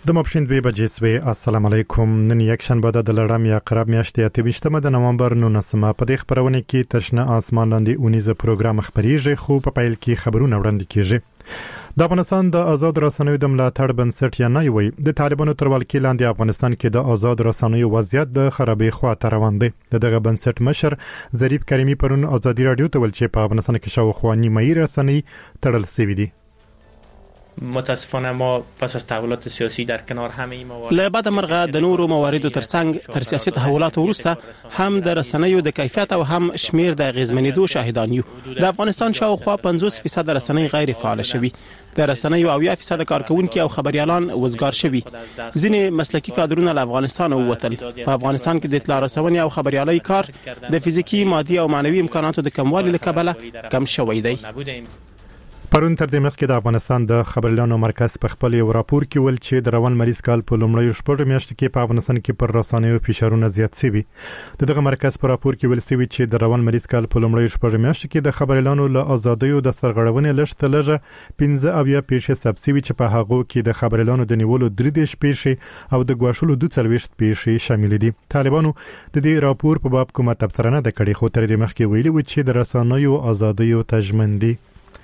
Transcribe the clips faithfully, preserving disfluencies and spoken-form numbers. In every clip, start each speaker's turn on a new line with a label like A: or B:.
A: د ماپښین دوه بجې سوي. السلام علیکم. نن یک شنبه د لړم یا قرب میاشتې اته ویشتمه د نومبر نولسمه. په دې خبرونه کې تشنه آسمان لاندې اونیزه پروګرام خبريږي، خو په پیل کې خبرونه وړاندې کیږي. د افغانستان د آزاد رسنیو د ملاتړ بنسټ یا نه وي د طالبانو تر ولکې لاندې افغانستان کې د آزاد رسنیو وضعیت د خرابې خواته روان دی. دغه بنسټ مشر ظریف کریمی پرون ازادي رادیو ته ویل چې په افغانستان کې شاوخوا نیمه رسنۍ تړل شوې دي.
B: متاسفانه ما پس از تحولات سیاسی در کنار همه این موارد
C: له بعد مرغه د نورو مواردو ترڅنګ تر سیاسي تحولات وروسته هم د رسنیو د کیفیت او هم شمیر د غزمنیدو شاهدان یو. د افغانستان شاوخوا پنځوس فیصد رسنۍ غیر فعال شوي، د رسنیو اویا فیصد کارکونکي او خبريالان وزګار شوي. ځینې مسلکي کادرونه له افغانستان ووتل. په افغانستان کې د اطلاع رسونې او خبريالۍ کار د فزیکی، مادي او معنوي امکاناتو د کموالي له کبله کم شوی دی.
A: پرون تر دې مخکې د افغانستان د خبريالانو مرکز په خپل یو راپور کې ول چې د روان مریض کال په لومړیو شپږو میاشتو کې په افغانستان کې پر رسنیو فشارونه زیات شوي. دغه مرکز په راپور کې ویل شوی چې د روان مریض کال په لومړیو شپږو میاشتو کې د خبريالانو له ازادیو د سرغړونې لږ لږه پنځه اویا پیښې ثبت شوي چې په هغه کې د خبريالانو د نیولو درې دیش پیښې او د ګواښلو دوه څلوېښت پیښې شامل دي. طالبانو د دې راپور په باب کومه تبصره نه کړې، خو تر دې مخکې ویلي و چې د رسنیو ازادیو تضمین دي.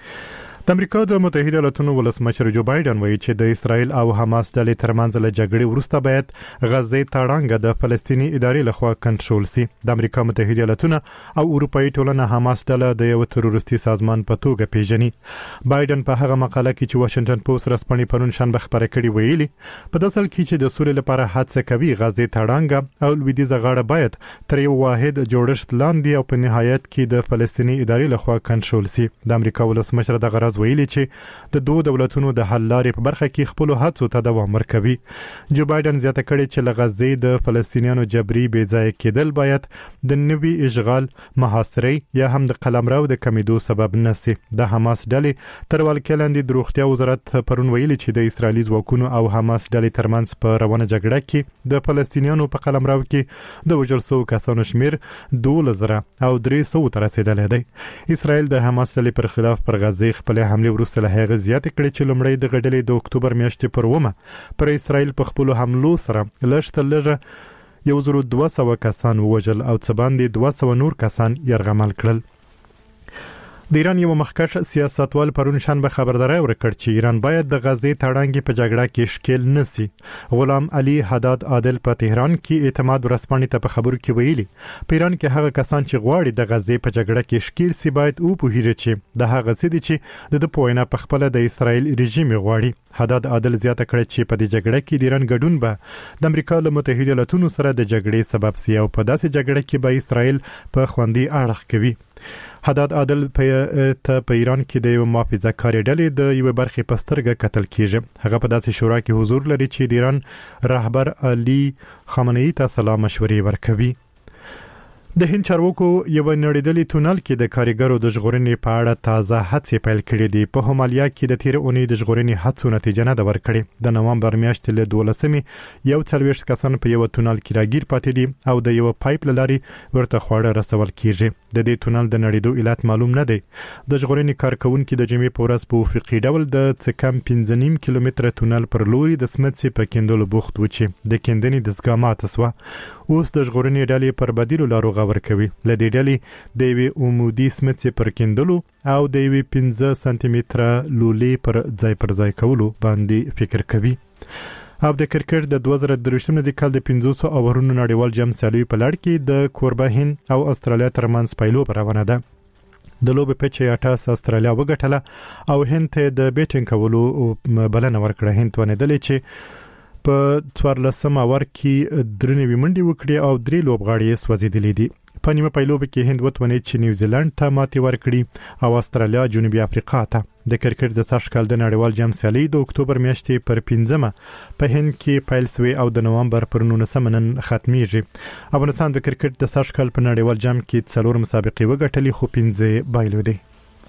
A: د امریکا د متحده ایالاتونو ولسمشر جو بایدن وایي چې د اسرایل او حماس ډلې ترمنځ له جګړې وروسته باید غزه تړانګه د فلسطینی ادارې لخوا کنټرول شي. د امریکا متحده ایالاتونه او اروپאי ټولنه حماس ډله د یو تروریستي سازمان په توګه پیژني. بایدن په هغه مقاله کې چې واشنگټن پوسټ رسمي پرون شنبه خبره کړې ویلي په داسل کې چې د سولې لپاره هڅه کوي غزه تړانګه او لویدیځه غاړه باید تر یو واحد جوړښت لاندې او په نهایت کې د فلسطینی ادارې لخوا کنټرول شي. د امریکا ولسمشر د ویلي چې د دوه دولتونو د حل لارې په برخه کې خپل هڅو ته دوام ورکوي. جو بایدن زیاته کړې چې له غزې د فلسطینیانو جبري بې ځای کېدل باید د نوي اشغال، محاصرې یا هم د قلمرو د کمیدو سبب نشي. د حماس ډلې تر ولکې لاندې د روغتیا وزارت پرون ویلي چې د اسرایلی ځواکونو او حماس ډلې ترمنځ په روانه جګړه کې د فلسطینیانو په قلمرو کې د وژل شوو کسانو شمیر دوه زره او درې سوه ته رسیدلی دی. اسرایل د حماس ډلې پر خلاف پر غزې خپل حمله وروسته له هغه زیات کړي چې لومړی د غډلې د اکتوبر میاشتې پر ومه پر اسرائیل په خپل حملو سره لږ لږه یو زر دوه سوه کسان ووژل او څه باندې دوه سوه نور کسان یرغمل کړل. د ایران یو مخکښ سیاستوال پرون شنبه خبرداري ورکړ چې ایران باید د غزې تړانګې په جګړه کې شکیل نشي. غلام علي حداد عادل په تهران کې اعتماد ورسپانې ته په خبرو کې ویلي په ایران کې هغه کسان چې غواړي د غزې په جګړه کې شکیل سي باید او په هیره چې د هغه سدي چې د پوینه په خپل د اسرائیل رژیم غواړي. حداد عادل زیاته کړ چې په دې جګړه کې د ایران ګډون به د امریکا له متحده ایالاتونو سره د جګړې سبب سي او په داسې جګړه کې به اسرائیل په خوندي اړخ کوي. حداد عادل په په ایران کې د یو محافظه کاري ډلې د یو برخې پسترګه قتل کیږي. هغه په داسې شورا کې حضور لري چې د ایران رهبر علي خامنه‌ای ته سلام مشورې ورکوي. د هند چارواکو یو نړیدلې تونل کې د کاریګرو د ژغورنې په اړه تازه هڅې پیل کړې دي. په همالیا کې د تیر اونۍ د ژغورنې هڅو نتیجه نه ده ورکړې. د نومبر میاشتې له دولسمې یو څلوېښت کسان په یو تونل کې راګیر پاتې دي او د یو پایپ لارې ورته خواړه رسول کیږي. د دې تونل د نړیدو علت معلوم نه دی. د ژغورنې کارکونکو د جمعې په ورځ په افقي ډول د څه کم پنځه نیم کیلومتره تونل پر لوري د سمڅې په کیندلو بوخت و چې د کیندنې دستګاه ماته شوه. اوس د ژغورنې ډلې پر بدیلو لارو ورکوي. لدې ډلې د یوې عمودي سمڅې پر کیندلو او د یوې پنځه سانتي متره لولې پر ځای پر ځای کولو باندې فکر کوي. او د کرکټ د دوه زره درویشتم د کال د پنځوس اوورونو نړیوال جام سیالي په لړ کې د کوربه هند او استرالیا ترمنځ پایلو روانه ده. د لوبې پچې اټاس استرالیا وګټله او هند ته د بیټینګ کولو بلنه ورکړه. هند ونیدلې چې په څوارلسم اور کې درنوي منډي وکړي او درې لوبغاړي سوځېدلې دي. په نیمه پایلوب کې هند وتونې چې نیوزیلند ته ماتې ورکړي او استرالیا جنوبي افریقا ته. د کرکټ د سږ کال د نړیوال جام سیالي د اکتوبر میاشتې پر پنځمه په هند کې پیل شوې او د نومبر پر نولسمه نن ختمېږي. افغانستان د کرکټ د سږ کال په نړیوال جام کې څلور مسابقې وګټلې خو پنځه بایلو دي.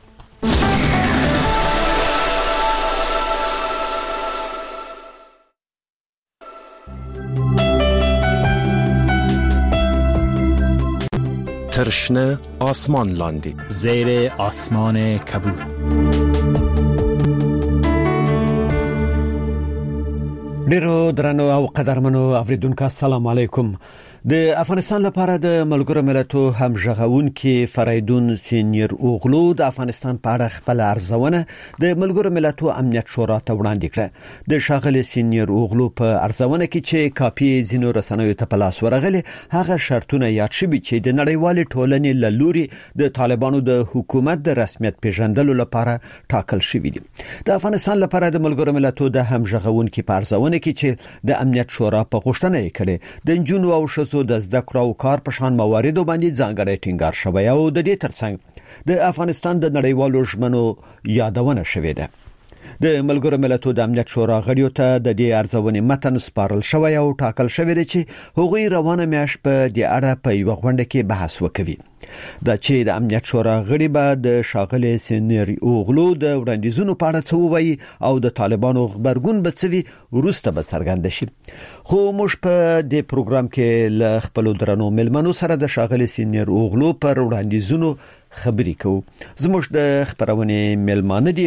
D: ترشنه آسمان لاندی
E: زیر آسمان کبود. ډیرو درنو او قدرمنو اوریدونکو السلام علیکم. د افغانستان لپاره د ملګرو ملتونو همغږونکي فریدون سینیر اوغلو د افغانستان په اړه خپل ارزونه د ملګرو ملتونو امنیت شورا ته وړاندې کړه. د شاغلي سینیر اوغلو په ارزونه کې چې کاپی زینو رسنیو ته په لاس ورغلي هغه شرطونه یاد شوي چې د نړیوال ټولنې له لوري د طالبانو د حکومت د رسمیت پیژندلو لپاره ټاکل شوي دي. د افغانستان لپاره د ملګرو ملتونو د همغږونکي په ارزونه کې چې د امنیت شورا په غوښتنه یې کړې د انجونو او شذو د زده کړو او کار په شان مواردو باندې ځانګړی ټینګار شوی او د دې ترڅنګ د افغانستان د نړیوالو ژمنو یادونه شوې ده. د ملګرو ملتونو د امنیت شورا غړیو ته د دې ارزونې متن سپارل شوی او ټاکل شوی دی چې هغوی روانه میاشت په دې اړه په یو غونډه کې بحث وکوي. دا چې د امنیت شورا غړي به د شاغلي سینیر اوغلو د وړاندیزونو په اړه څه ووایي او د طالبانو خبرګون به څه وي وروسته به څرګند شي. خو موږ په دې پروګرام کې له خپل درنو ملمنو سره د شاغلي سینیر اوغلو پر وړاندیزونو خبرې کوو. زموږ د خبرونه ملمانه دي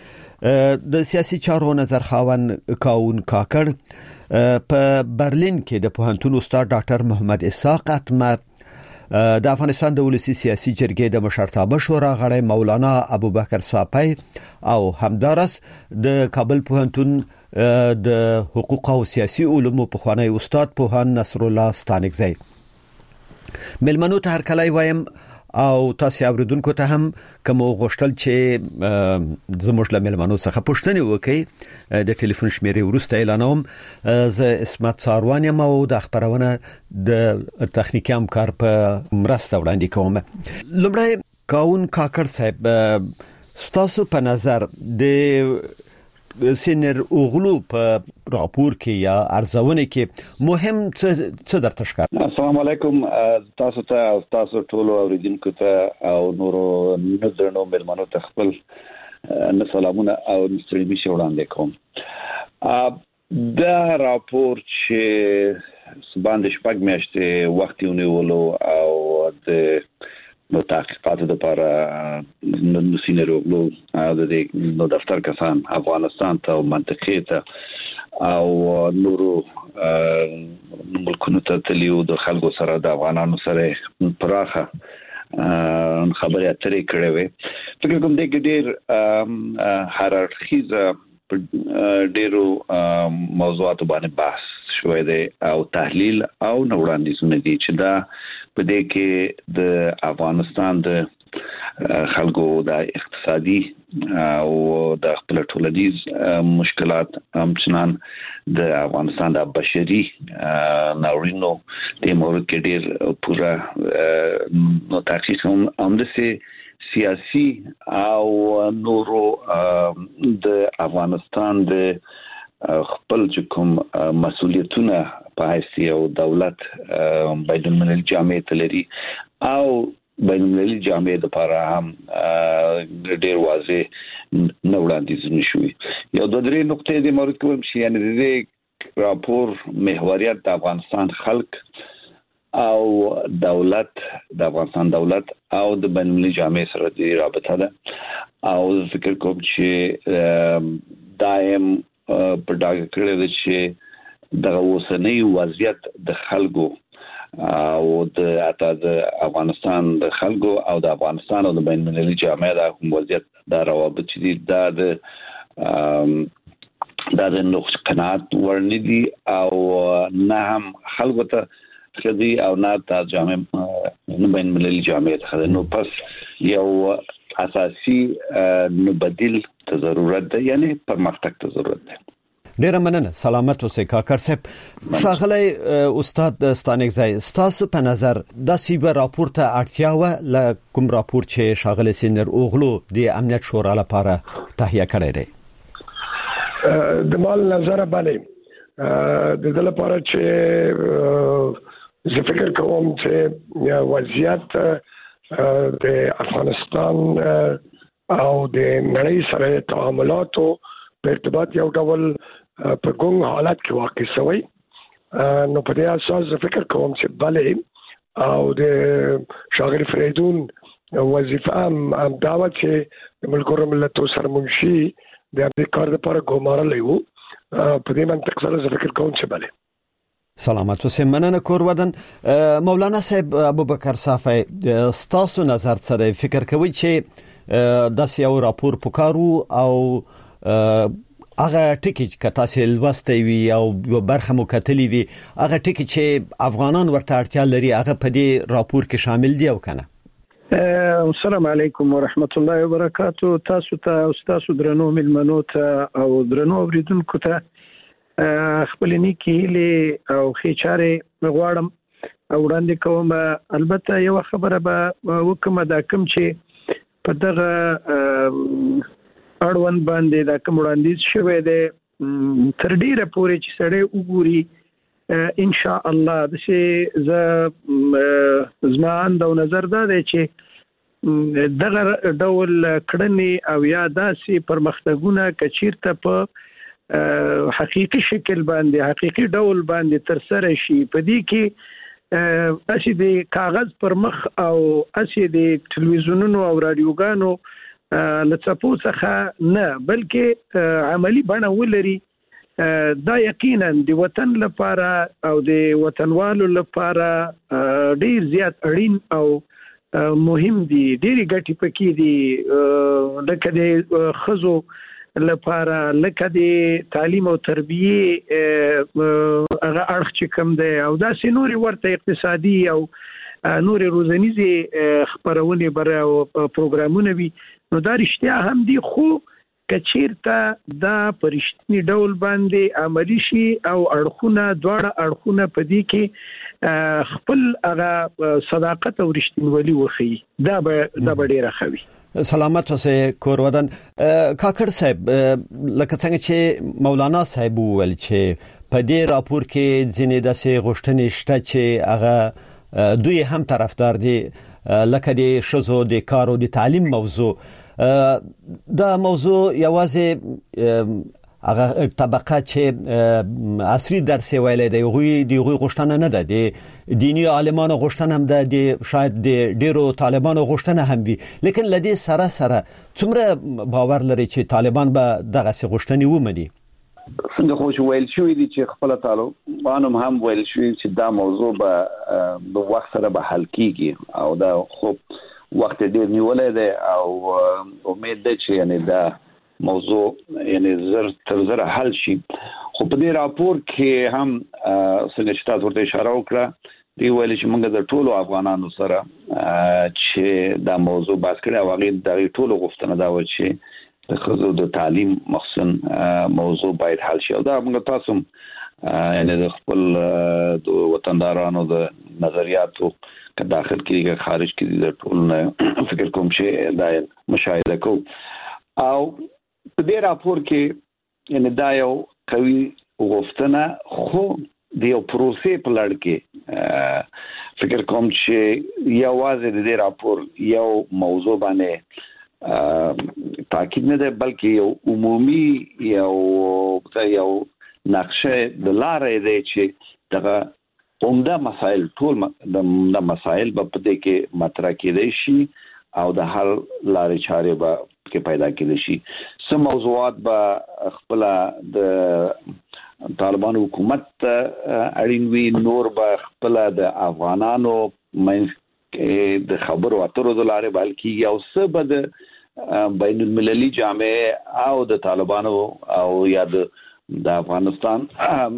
E: د سیاسي چارو نظر خاون کاون کاکړ په برلین کې د پوهنتون استاد ډاکټر محمد اسحاق اتمر د افغانستان د ولسی سیاسي جرګې د مشرتابه شورا غړی مولانا ابوبکر صافی او همدارس د کابل پوهنتون د حقوق او سیاسي علومو پخوانی استاد پوهان نصر الله ستانکزی. ملمنو ته هر کله وایم او تاسو اوریدونکو ته هم کوم غوښتل چې زموږ له ملمنو څخه پوښتنه وکړي د ټلیفون شمیرې ورسته اعلانوم. زه اسمت ساروان یم او د خبرونه د تخنیکی همکار په مرسته وړاندې کوم. لومړی کاون کاکړ صاحب ستاسو په نظر د سینیر اوغلو په راپور کې یا ارزونه کې مهم څه درته ښکاري؟
F: السلام علیکم تاسو ته او تاسو ټول اوریدونکو ته او نورو نظرونو ملمنو ته خپل سلامونه او ستړي شي وړاندې کوم. دا راپور چې سباند شپږ میاشتې وخت ونیولو او د نو تحقیقاتو لپاره نو سینیر اوغلو او د نو دفتر کسان افغانستان ته او منطقې ته او نورو ملکونو ته تلیو د خلکو سره د افغانانو سره پراخه خبرې اترې کړې وې. فکر کوم دې کې ډېر هررخیزه ډېرو موضوعاتو باندې بحث شوی دی او تحلیل او وړاندیزونه دي چې دا په دې کې د افغانستان د خلکو د اقتصادي او د خپل ټولنیز مشکلات همچنان د افغانستان د بشري ناورینو د مورد کې ډېر پوره نو تحقیق هم د سیاسي او نورو د افغانستان د خپل کوم مسؤلیتونه په حیثیت او دولت بین المللي جامعه تلري او بین المللي جامعه لپاره هم ډېر واضح نه وړاندیز نشوي. یو د درې نقطې د مورد کوم شي یعنی د راپور محوریت د افغانستان خلک او دولت د افغانستان دولت او د بین المللي جامعه سره د رابطه ده او فکر کوم چې دایم په ډاګه کړی دی چې د اوسنۍ وضعیت د خلکو او د اته د افغانستان د خلکو او د افغانستان او د بین المللي جامعه د کوم وضعیت د روابط چې دا د دا د نقص قناعت ورنيدي او نه هم خلکو ته خدي او نه د جامعه د بین المللي جامعه ته نو پس یو اساسي نو بدیل ته ضرورت ده یعنی پرمختګ ته ضرورت ده.
E: ډیره مننه. سلامت اوسئ کاکړ صاحب. شاغلی استاد ستانکزی ستاسو په نظر د سیبه راپور ته اړتیا و ل کوم راپور چې شاغلی سینیر اوغلو د امنیت شورا لپاره تهیه کړی دی؟
G: د مال نظر باندې د دې لپاره چې زه فکر کوم چې وضعیت د افغانستان او د نړۍ سره تعاملاتو په ارتباط یو ډول په ګونګ حالت کې واقع شوی. نو په دې اساس زه فکر کوم چې بلې او د شاغلی فریدون وظیفه هم دا و چې د ملګرو ملتونو سره منشي د دې کار لپاره ګمارلې وو په دې منطق سره زه فکر کوم چې بله
E: سلامت اوسئ. مننه کور ودان. مولانا صاحب ابوبکر صافی ستاسو نظر سره فکر کوي چې داسې یو راپور پکارو او هغه ټکی چې تاسو لوستي وي او یو برخه مو کتلی وي هغه ټکی چې افغانان ورته اړتیا لري هغه په دې راپور کې شامل دي او کنه؟
H: السلام علیکم ورحمت الله وبرکاتو. تاسو ته او تاسو درنو ملمنو ته او درنو اوریدونکو ته خپل نیکی له او خېچاره غواړم او وړاندې کوم. البته یو خبره به وکم دا کوم چې په دغه اړوند باندې دا کوم وړاندیز شوی دی تر ډیره پورې چې سړی وګوري ان شاء الله د شي ز زمان د نظر دا دی چې دغه ډول کړنې او یا داسې پرمختګونه کچیرته په حقيقي شکل باندې حقيقي ډول باندې تر سره شي. په دې کې اسی د کاغذ پر مخ او اسی د ټلویزیونونو او رادیوګانو لڅپو څخه نه بلکې عملی بڼه ولري. دا یقینا د وطن لپاره او د وطنوالو لپاره ډیر زیات اړین او مهم دي. ډیری ګټې پکې دي لکه د خزو لپاره لکه د تعلیم او تربیه هغه اړخ چې کوم دی او دا سينوري ورته اقتصادي او نوري روزنیزي خبرونه بر او پروګرامونه وي نو دا رښتیا هم دي خو کچیرته دا پرشتنی ډول باندې عملی شي او اړخونه دواړه اړخونه په دې کې خپل هغه صداقت او رښتینولي وخی دا به دا به ډیره خوي.
E: سلامت اوسئ کور ودان. کاکړ صاحب لکه څنګه چې مولانا صاحب وویل چې په دې راپور کې ځینې داسې غوښتنې شته چې هغه دوی هم طرفدار دي لکه د شذو د کار او د تعلیم موضوع. دا موضوع یوازې هغه طبقه چې عصري درس ویلې دی غوي دی غوي غوښتنه نه ده د دینی عالمانو غوښتنه هم ده د شاید د ډیرو طالبانو غوښتنه هم وي لیکن لدی سره سره څومره باور لري چې طالبان به دغه څه غوښتنې ومني؟
F: څنګه خو چې ویل شوی دي چې خپل طالبانو هم ویل شوی چې دا موضوع به د وخت سره به حل کیږي او دا خو وخت ډیر نیولې ده او امید ده چې یعنی دا موضوع یعنی زر تر زر حل شي. خو په دې راپور کې هم څنګه چې تاسو ورته اشاره وکړه دی ویل چې موږ د ټولو افغانانو سره چې دا موضوع بحث کړی او هغه د ټولو غوښتنه دا و چې د خزو د تعلیم مخصن موضوع باید حل شي او دا موږ تاسو یعنی د خپل د وطندارانو د نظریاتو که داخل کېږي خارج کېږي د ټول فکر کوم چې دا مشاهده کو او په دې راپور کې یعنی دا یو قوي غوښتنه خو د یو پروسې په لړ کې فکر کوم چې یوازې د دې راپور یو موضوع باندې تاکید نه ده بلکې یو عمومي یو یو نقشه د لارې دی چې دغه عمده مسائل ټول د مسائل په دې کې مطرح کېدای شي او د هر لارې چارې به کې پیدا کېدای شي. سم موضوعات به خپل د طالبانو حکومت اړین وی نور به خپل د افغانانو منځ د خبرو اترو د لارې بل کېږي او څه به د بین المللي جامعه او د طالبانو او یا د افغانستان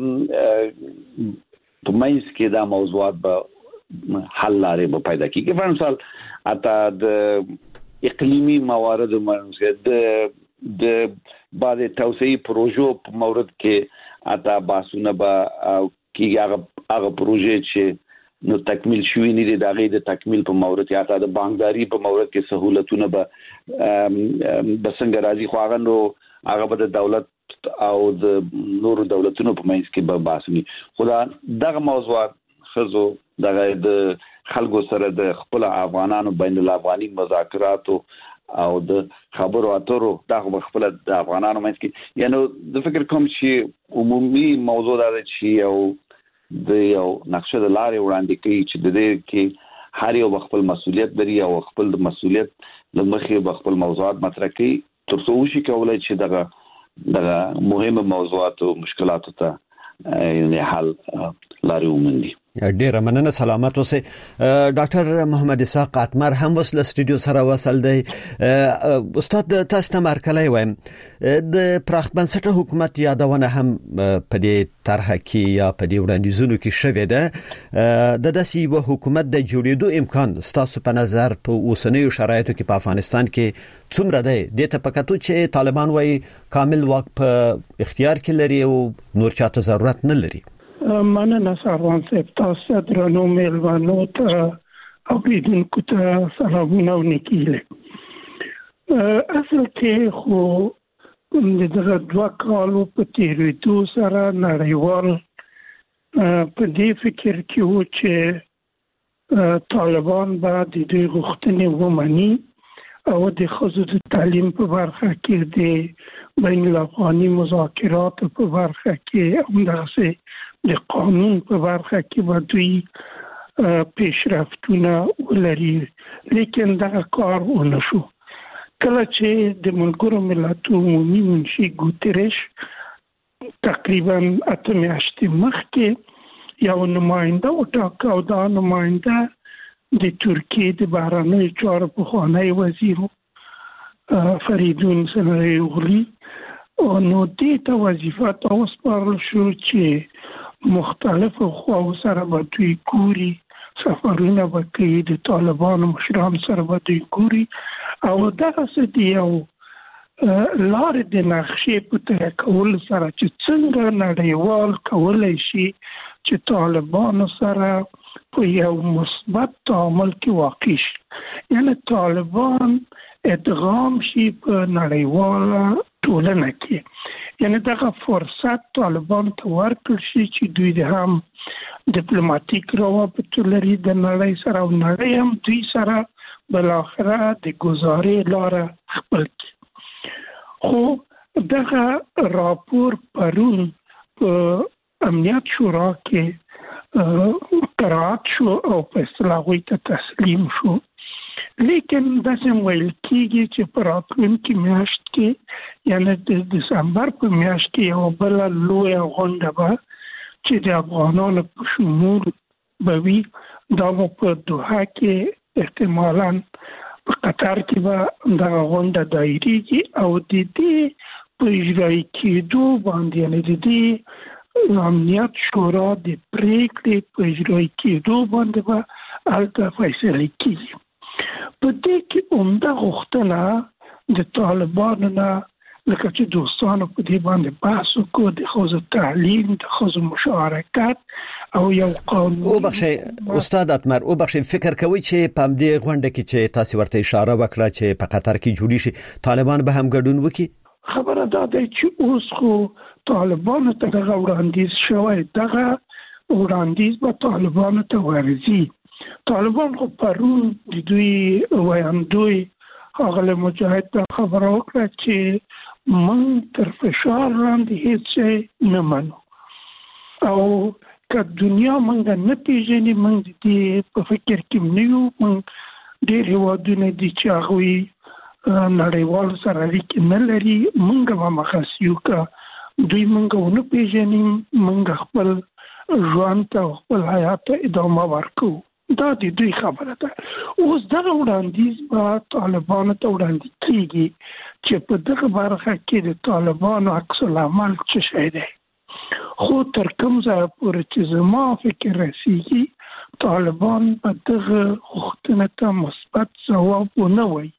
F: په منځ کې دا موضوعات به حل لارې به پیدا کېږي. په مثال اته د اقلیمی موارد منځ د د بعض توسعه پروژو په مورد کې اته باسونه به کېږي هغه هغه پروژې چې نو تکمیل شوی نه دي د هغې د تکمیل په مورد کې اته د بانکداري په مورد کې سہولتونه به به څنګه راځي خو هغه نو هغه به د دولت او د نورو دولتونو په منځ کې به باسني. خو دا دغه موضوعات خزو دغه د خلکو سره د خپل افغانانو بین الافغاني مذاکراتو او د خبرو اترو دغه خپل د افغانانو منځ کې یعنی د فکر کوم چې عمومي موضوع دا چې یو د یو نقشه د لارې وړاندې کوي چې د دې کې هر یو خپل مسؤلیت لري او خپل د مسؤلیت لمخې خپل موضوعات مطرح کوي تر څو شي کولای چې دغه د مهمه موضوعات او مشکلات ته یعنی حل لاري ومندي.
E: ډیره مننه، سلامت اوسئ. ډاکټر محمد اسحاق اتمر هم وسله سټډیو سره وصل دی. استاد تاسو ته مرکلای وایم د پراخ بنسټه حکومت یادونه هم په دې طرح کې یا په دې وړاندیزونو کې شوې ده. د داسې یو حکومت د جوړېدو امکان ستاسو په نظر په اوسنیو شرایطو کې په افغانستان کې څومره دی؟ د تفکتو چې طالبان وايي کامل واک په اختیار کې لري او نور چاته ضرورت نه لري.
I: مننه سروان صاحب، تاسو درنو مېلمانو ته اوریدونکو ته سلامونه او نیکیله. اصل کې خو د دغه دوه کالو په تیریدو سره نړیوال په دې فکر کې و چې طالبان به د دوی غوښتنې ومني او د ښځو د تعلیم په برخه کې د بین الافغاني مذاکراتو په برخه کې همداسې د قانون په برخه کې به دوی پیشرفتونه ولري، لیکن دغه کار ونه شو. کله چې د ملګرو ملتونو عمومي منشي ګوتریش تقریبا اته میاشتې مخکې یو نماینده وټاکه او دا نماینده د ترکیې د بهرنیو چارو پخوانی وزیر فریدون سنایی اوغلی، نو دې ته وظیفه ته وسپارل شو چې مختلفو خواو سره به دوی ګوري، سفرونه به کوي، د طالبانو مشران سره به دوی ګوري او دغسې د یو لارې د نقشې په طرح کولو سره چې څنګه نړیوال کولی شي چې طالبانو سره په یو مثبت تعامل کې واقع شي، یعنی طالبان ادغام شي په نړیواله ټولنه کې. یعنی دغه فرصت طالبان ته ورکړل شي چې دوی د هم ډیپلوماټیک روابط لري د نړۍ سره او نړۍ هم دوی سره بالاخره د ګزارې لاره خپل کړي. خو دغه راپور پرون په امنیت شورا کې قرارات شو او فیصله هغوی ته تسلیم شو، لیکن داسې ویل کېږي چې په راتلونکي میاشت کې یعنی د دسمبر په میاشت کې یوه بله لویه غونډه به چې د افغانانو په شمول به وي، دا به په دوحه کې احتمالاً په قطر کې به دغه غونډه دایریږي او د دې په اجرایي کېدو باندې یعنی د دې امنیت شورا د پریکړې په اجرایي کېدو باندې به هلته فیصلې کېږي. په دې کې عمده غوښتنه د طالبانو نه لکه چې دوستانو په دې باندې بحث وکړو د ښځو تعلیم، د ښځو مشارکت او یو قانون.
E: او بخشي استاد اتمر، او بخشي فکر کوي چې په دې غونډه کې چې تاسو ورته اشاره وکړه چې په قطر کې جوړی شي طالبان به هم ګډون وکړي؟
I: خبره دا ده چې اوس خو طالبانو ته دغه وړاندیز شوی، دغه وړاندیز به طالبانو ته ورځي. طالبان خو پرون د دوی ویاندوی ښاغلی مجاهد ته خبره وکړه چې موږ تر فشار لاندې هېڅ شی نه منو او که دنیا موږ نه پیژني موږ د دې په فکر کې نه یو. موږ ډېر هېوادونه دي چې هغوی نړیوالو سره اړیکې نه لري، موږ به همغسې یو که دوی موږ ونه پیژني موږ خپل ژوند ته خپل حیات ته ادامه ورکوو. دا د دوی خبره ده. اوس دغه وړاندیز به طالبانو ته وړاندې کېږي چې په دغه برخه کې د طالبانو عکس العمل څه شی دی. خو تر کوم ځایه پورې چې زما فکر رسېږي طالبان په دغه غوښتنه ته مثبت ځواب ونه وایي،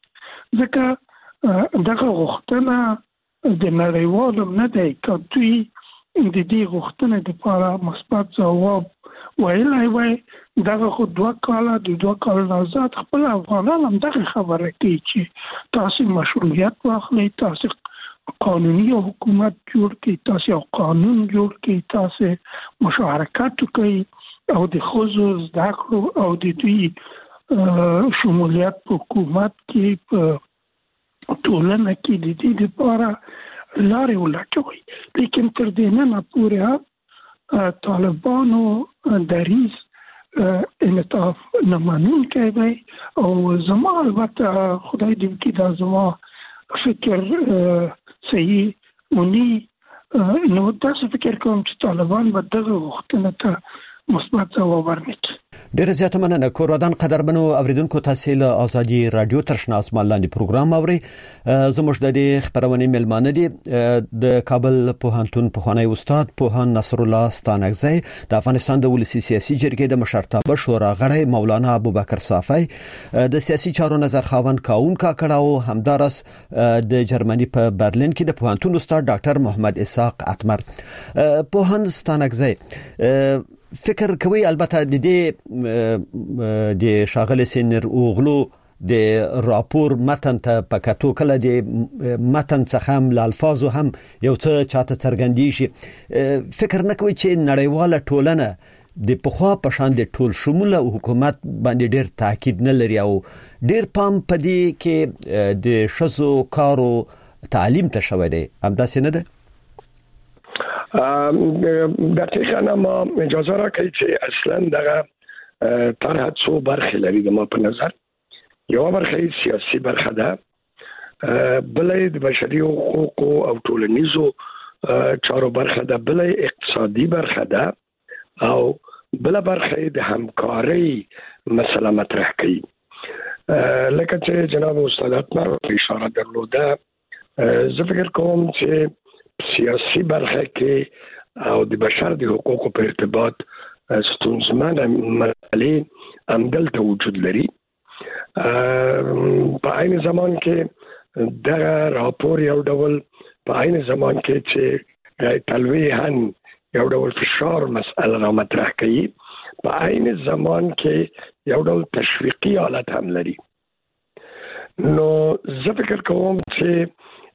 I: ځکه دغه غوښتنه د نړیوالو نه دی. که دوی د دې غوښتنې دپاره مثبت ځواب ویلی وای دغه خو دوه کاله د دوه کاله نازاد خپل افغانان هم دغه خبره کوي چې تاسو مشروعیت واخلئ، تاسو قانوني حکومت جوړ کړئ، تاسو یو قانون جوړ کړئ، تاسو مشارکت وکړئ او د ښځو زده کړو او د دوی شمولیت په حکومت کې په ټولنه کې د دې لپاره لارې ولټوي. لیکن تر دې نه پورې هم طالبانو دریز انعطاف نه منونکی دی او زما البته خدای دې وکړي دا زما فکر صحیح ونی نو تاسو فکر کوم چې طالبان به دغه غوښتنه ته مثبت ځواب ورکړي.
E: ډیره زیاته مننه. کورودان قدرمنو اوریدونکو، تاسو له ازادي رادیو ترشنا اسمان لاندې پروګرام اوري. زموږ د دې خبرونه ملمانه دي د کابل پوهنتون پوهنۍ استاد پوهان نصر الله ستانکزی، د افغانستان د ولسی سیاسي جرګې د مشرتابه شورا غړی مولانا ابوبکر صافی، د سیاسي چارو نظر خاوند کاون کاکړه او همدارس د جرمني په برلین کې د پوهنتون استاد ډاکټر محمد اسحاق اتمر. پوهان ستانکزی، فکر کوي البته د دې د شاغل سینر اوغلو د راپور متن ته پکاتو کله د متن څخه هم الفاظو هم یو څه چاته څرګندي شي، فکر نه کوي چې نړیواله ټولنه د پخوا په شان د ټول شموله حکومت باندې ډیر تاکید نه لري او ډیر پام پدې کې د شزو کارو تعلیم ته شوی دی، همداسې نه ده؟
G: دقیقاً ما اجازه را کوي چې اصلا دغه طرح څو برخې لري. د ما په نظر یو برخه سیاسي برخه ده، بلې د بشري حقوقو او ټولنیزو چارو برخه ده، بلې اقتصادي برخه ده، او بل برخه د همکارۍ مسله مطرح کوي. لکه چې جناب استاد اتمر اشاره درلوده، زه فکر کوم چې سیاسي برخه کې او د بشر د حقوقو په ارتباط ستونزمنه مسلې همدلته وجود لري. په عین زمان کې دغه راپور یو ډول په عین زمان کې چې تلویحاً یو ډول فشار مسئله را مطرح کوي، په عین زمان کې یو ډول تشویقي حالت هم لري. نو زه فکر کوم چې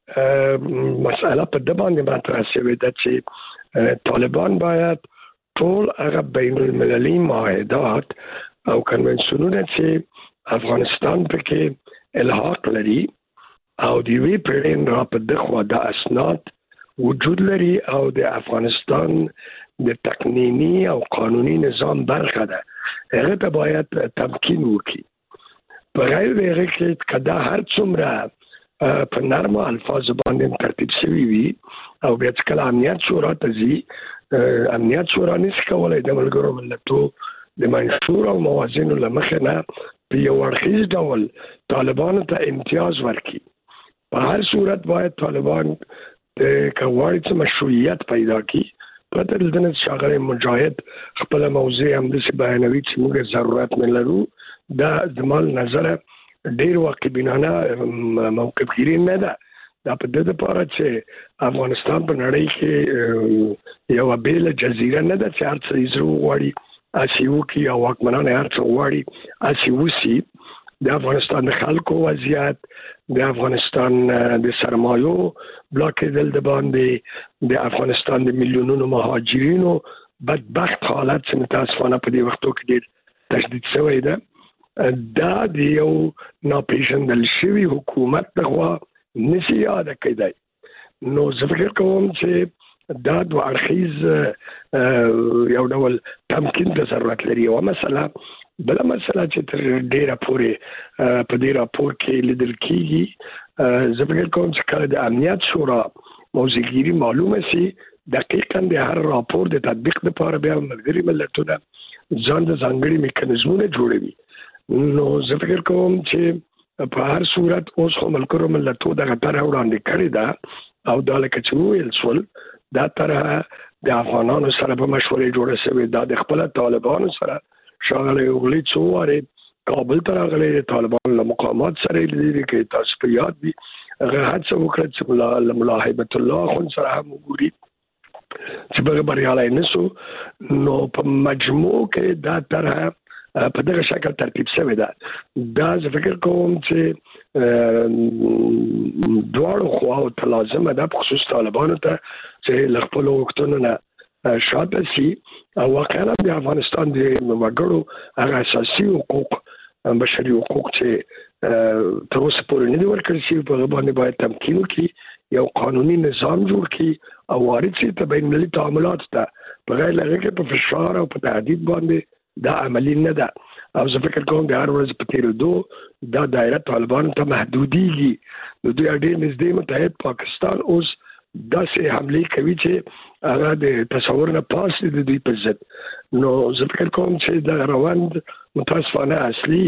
G: مسئله په د باندې مطرح شوې ده چې طالبان باید ټول هغه بین المللي معاهدات او کنونسیونونه چې افغانستان پکې الحاق لري او د وی پرین را په دغه د اسناد وجود لري او د افغانستان د تقنینی او قانوني نظام برخه ده، هغه ته باید تمکین وکړي. په غیر هغه کې کدا هر څومره په نرمه الفاظ باندې ترتیب شوی وي او بیا چې کله امنیت شورا ته ځي، امنیت شورا نشي کولای د ملګرو ملتو د منشور او موازینو له مخې نه په یو اړخیز ډول طالبانو ته امتیاز ورکړي. په هر صورت باید طالبان د کواري څخه مشروعیت پیدا کړي. پرته له دې چې شاغر مجاهد خپل موضوع هم د بیانوي چې موږ ضرورت نه لرو، دا زمال نظر ډیر واقعبینانه موقف ګیری نه ده. دا په دې لپاره چې افغانستان په نړۍ کې یو بیل جزیره نه ده چې هر څه یې غواړي اسیو کې او واکمنان هر څه غواړي اسیو سي. د افغانستان د خلکو وضعیت، د افغانستان د سرمایو بلاکېدل د باندې، د افغانستان د میلیونونو مهاجرینو بدبخت حالت چې متاسفانه په دې وختو کې ډیر تشدید شوی ده، دا د یو ناپېژندل شوي حکومت دغه نشي یاد کېدای. نو زه فکر کوم چې دا دوه اړخیز یو ډول تمکین ته ضرورت لري. او مسله بل مسله چې تر ډیره پورې په دې راپور کې لیدل کېږي، زه فکر کوم چې کله د امنیت شورا موضوعګیری معلومه سي، دقیقاً د هر راپور د تطبیق لپاره بیا ملګري ملتونه ځان د ځانګړي میکانیزمونه جوړوي. نو زه فکر کوم چې په هر صورت اوس هم ملګرو ملتو دغه طرح وړاندې کړې ده او دا لکه چې وویل شول، دا طرح د افغانانو سره په مشورې جوړه شوې ده. د خپل طالبانو سره شاغلی اوغلي څو وارې کابل ته راغلی، د طالبانو له مقامات سره یې لیدلي کې تاسو په یاد وي، هغه هڅه وکړه چې له ملا هیبت الله اخوند سره هم وګوري چې به بریالی نه سو. نو په مجموع کې دا طرح په دغه شکل ترتیب شوی ده. دا زه فکر کوم چې دواړو خواو ته لازمه ده، په خصوص طالبانو ته چې له خپلو غوښتنو نه شاته شي او واقعا د افغانستان د وګړو هغه اساسي حقوق، بشري حقوق چې تر اوسه پورې نه دي ورکړل شوي، په هغه باندې باید تمکین وکړي، یو قانوني نظام جوړ کړي او وارد شي ته بین المللي تعاملات ته، په غیر له هغې کې په فشار او په تهدید باندې دا عملی نه ده. او زه فکر کوم د هر ورځ په تېرېدو دا دایره طالبانو ته محدودېږي. د دوی ډېر نږدې متحد پاکستان اوس داسې حمله کوي چې هغه د تصور نه پاس دي د دې په ضد. نو زه فکر کوم چې د روند متاسفانه اصلي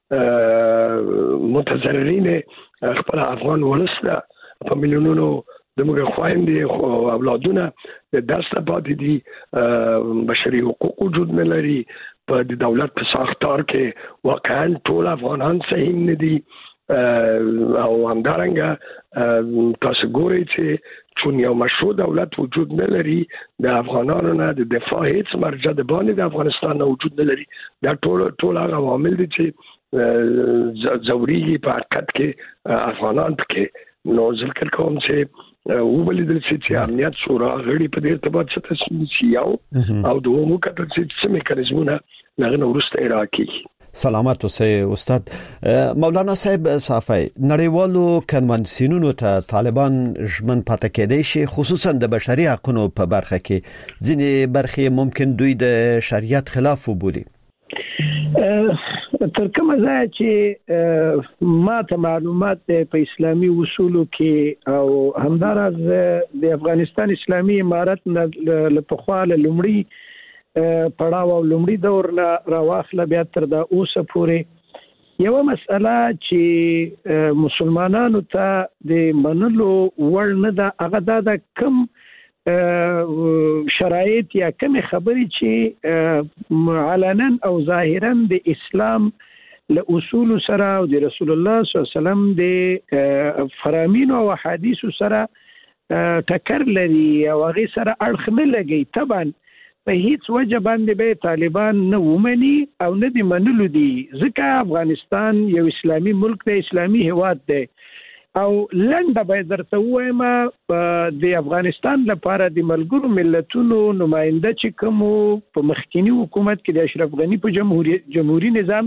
G: متضررین خپل افغان ولسته په میلیونونو د موږ خويندې او اولادونه د داسته پاتې دي بشري حقوق وجود نه لري په د دولت په ساختار کې واقعا ټول افغانان صحیح نه دي او همدارنګه تاسو ګورئ چې چون یو مشروع دولت وجود نه لري د افغانانو نه د دفاع هیڅ مرجع د باندې د افغانستان نه وجود نه لري. دا ټول ټول هغه عوامل دي چې زوريږي په حقیقت کې افغانان پکې. نو ذکر کوم چې وبلیدل چې امنیت شورا غړي په دې ارتباط څه تصمیم شي او دوه مو کتل چې څه میکانیزمونه نه ورسته عراقي.
E: سلامت اوسئ استاد. مولانا صاحب صافی نړیوالو کنوانسیونونو ته طالبان ژمن پاتې کېدای شي خصوصا د بشري حقوقو په برخه کې ځینې برخې ممکن دوی د شریعت خلاف وبولي.
H: تر کومه ځای چې ما ته معلومات په اسلامي اصولو کې او همدارز د افغانستان اسلامي امارت له پخواله لومړی پړاو او لومړی دور نه راواخله بیا تر دا اوسه پورې یو مسله چې مسلمانانو ته د منلو وړ نه ده هغه دا کم شرایط یا کم خبرې چې علنا او ظاهرا د اسلام له اصول سره او د رسول الله صلی الله علیه وسلم د فرامین او حدیث سره ټکر لري او هغه سره اړخ نه لګي. طبعا په هیڅ وجه باندې به طالبان نه ومني او نه دی منلو دي ځکه افغانستان یو اسلامي ملک دی، اسلامي هیواد دی او لنډه به درته وایم د افغانستان لپاره د ملګرو ملتونو نماینده چې کوم په مخکینی حکومت کې د اشرف غنی په جمهوریت جمهوریت نظام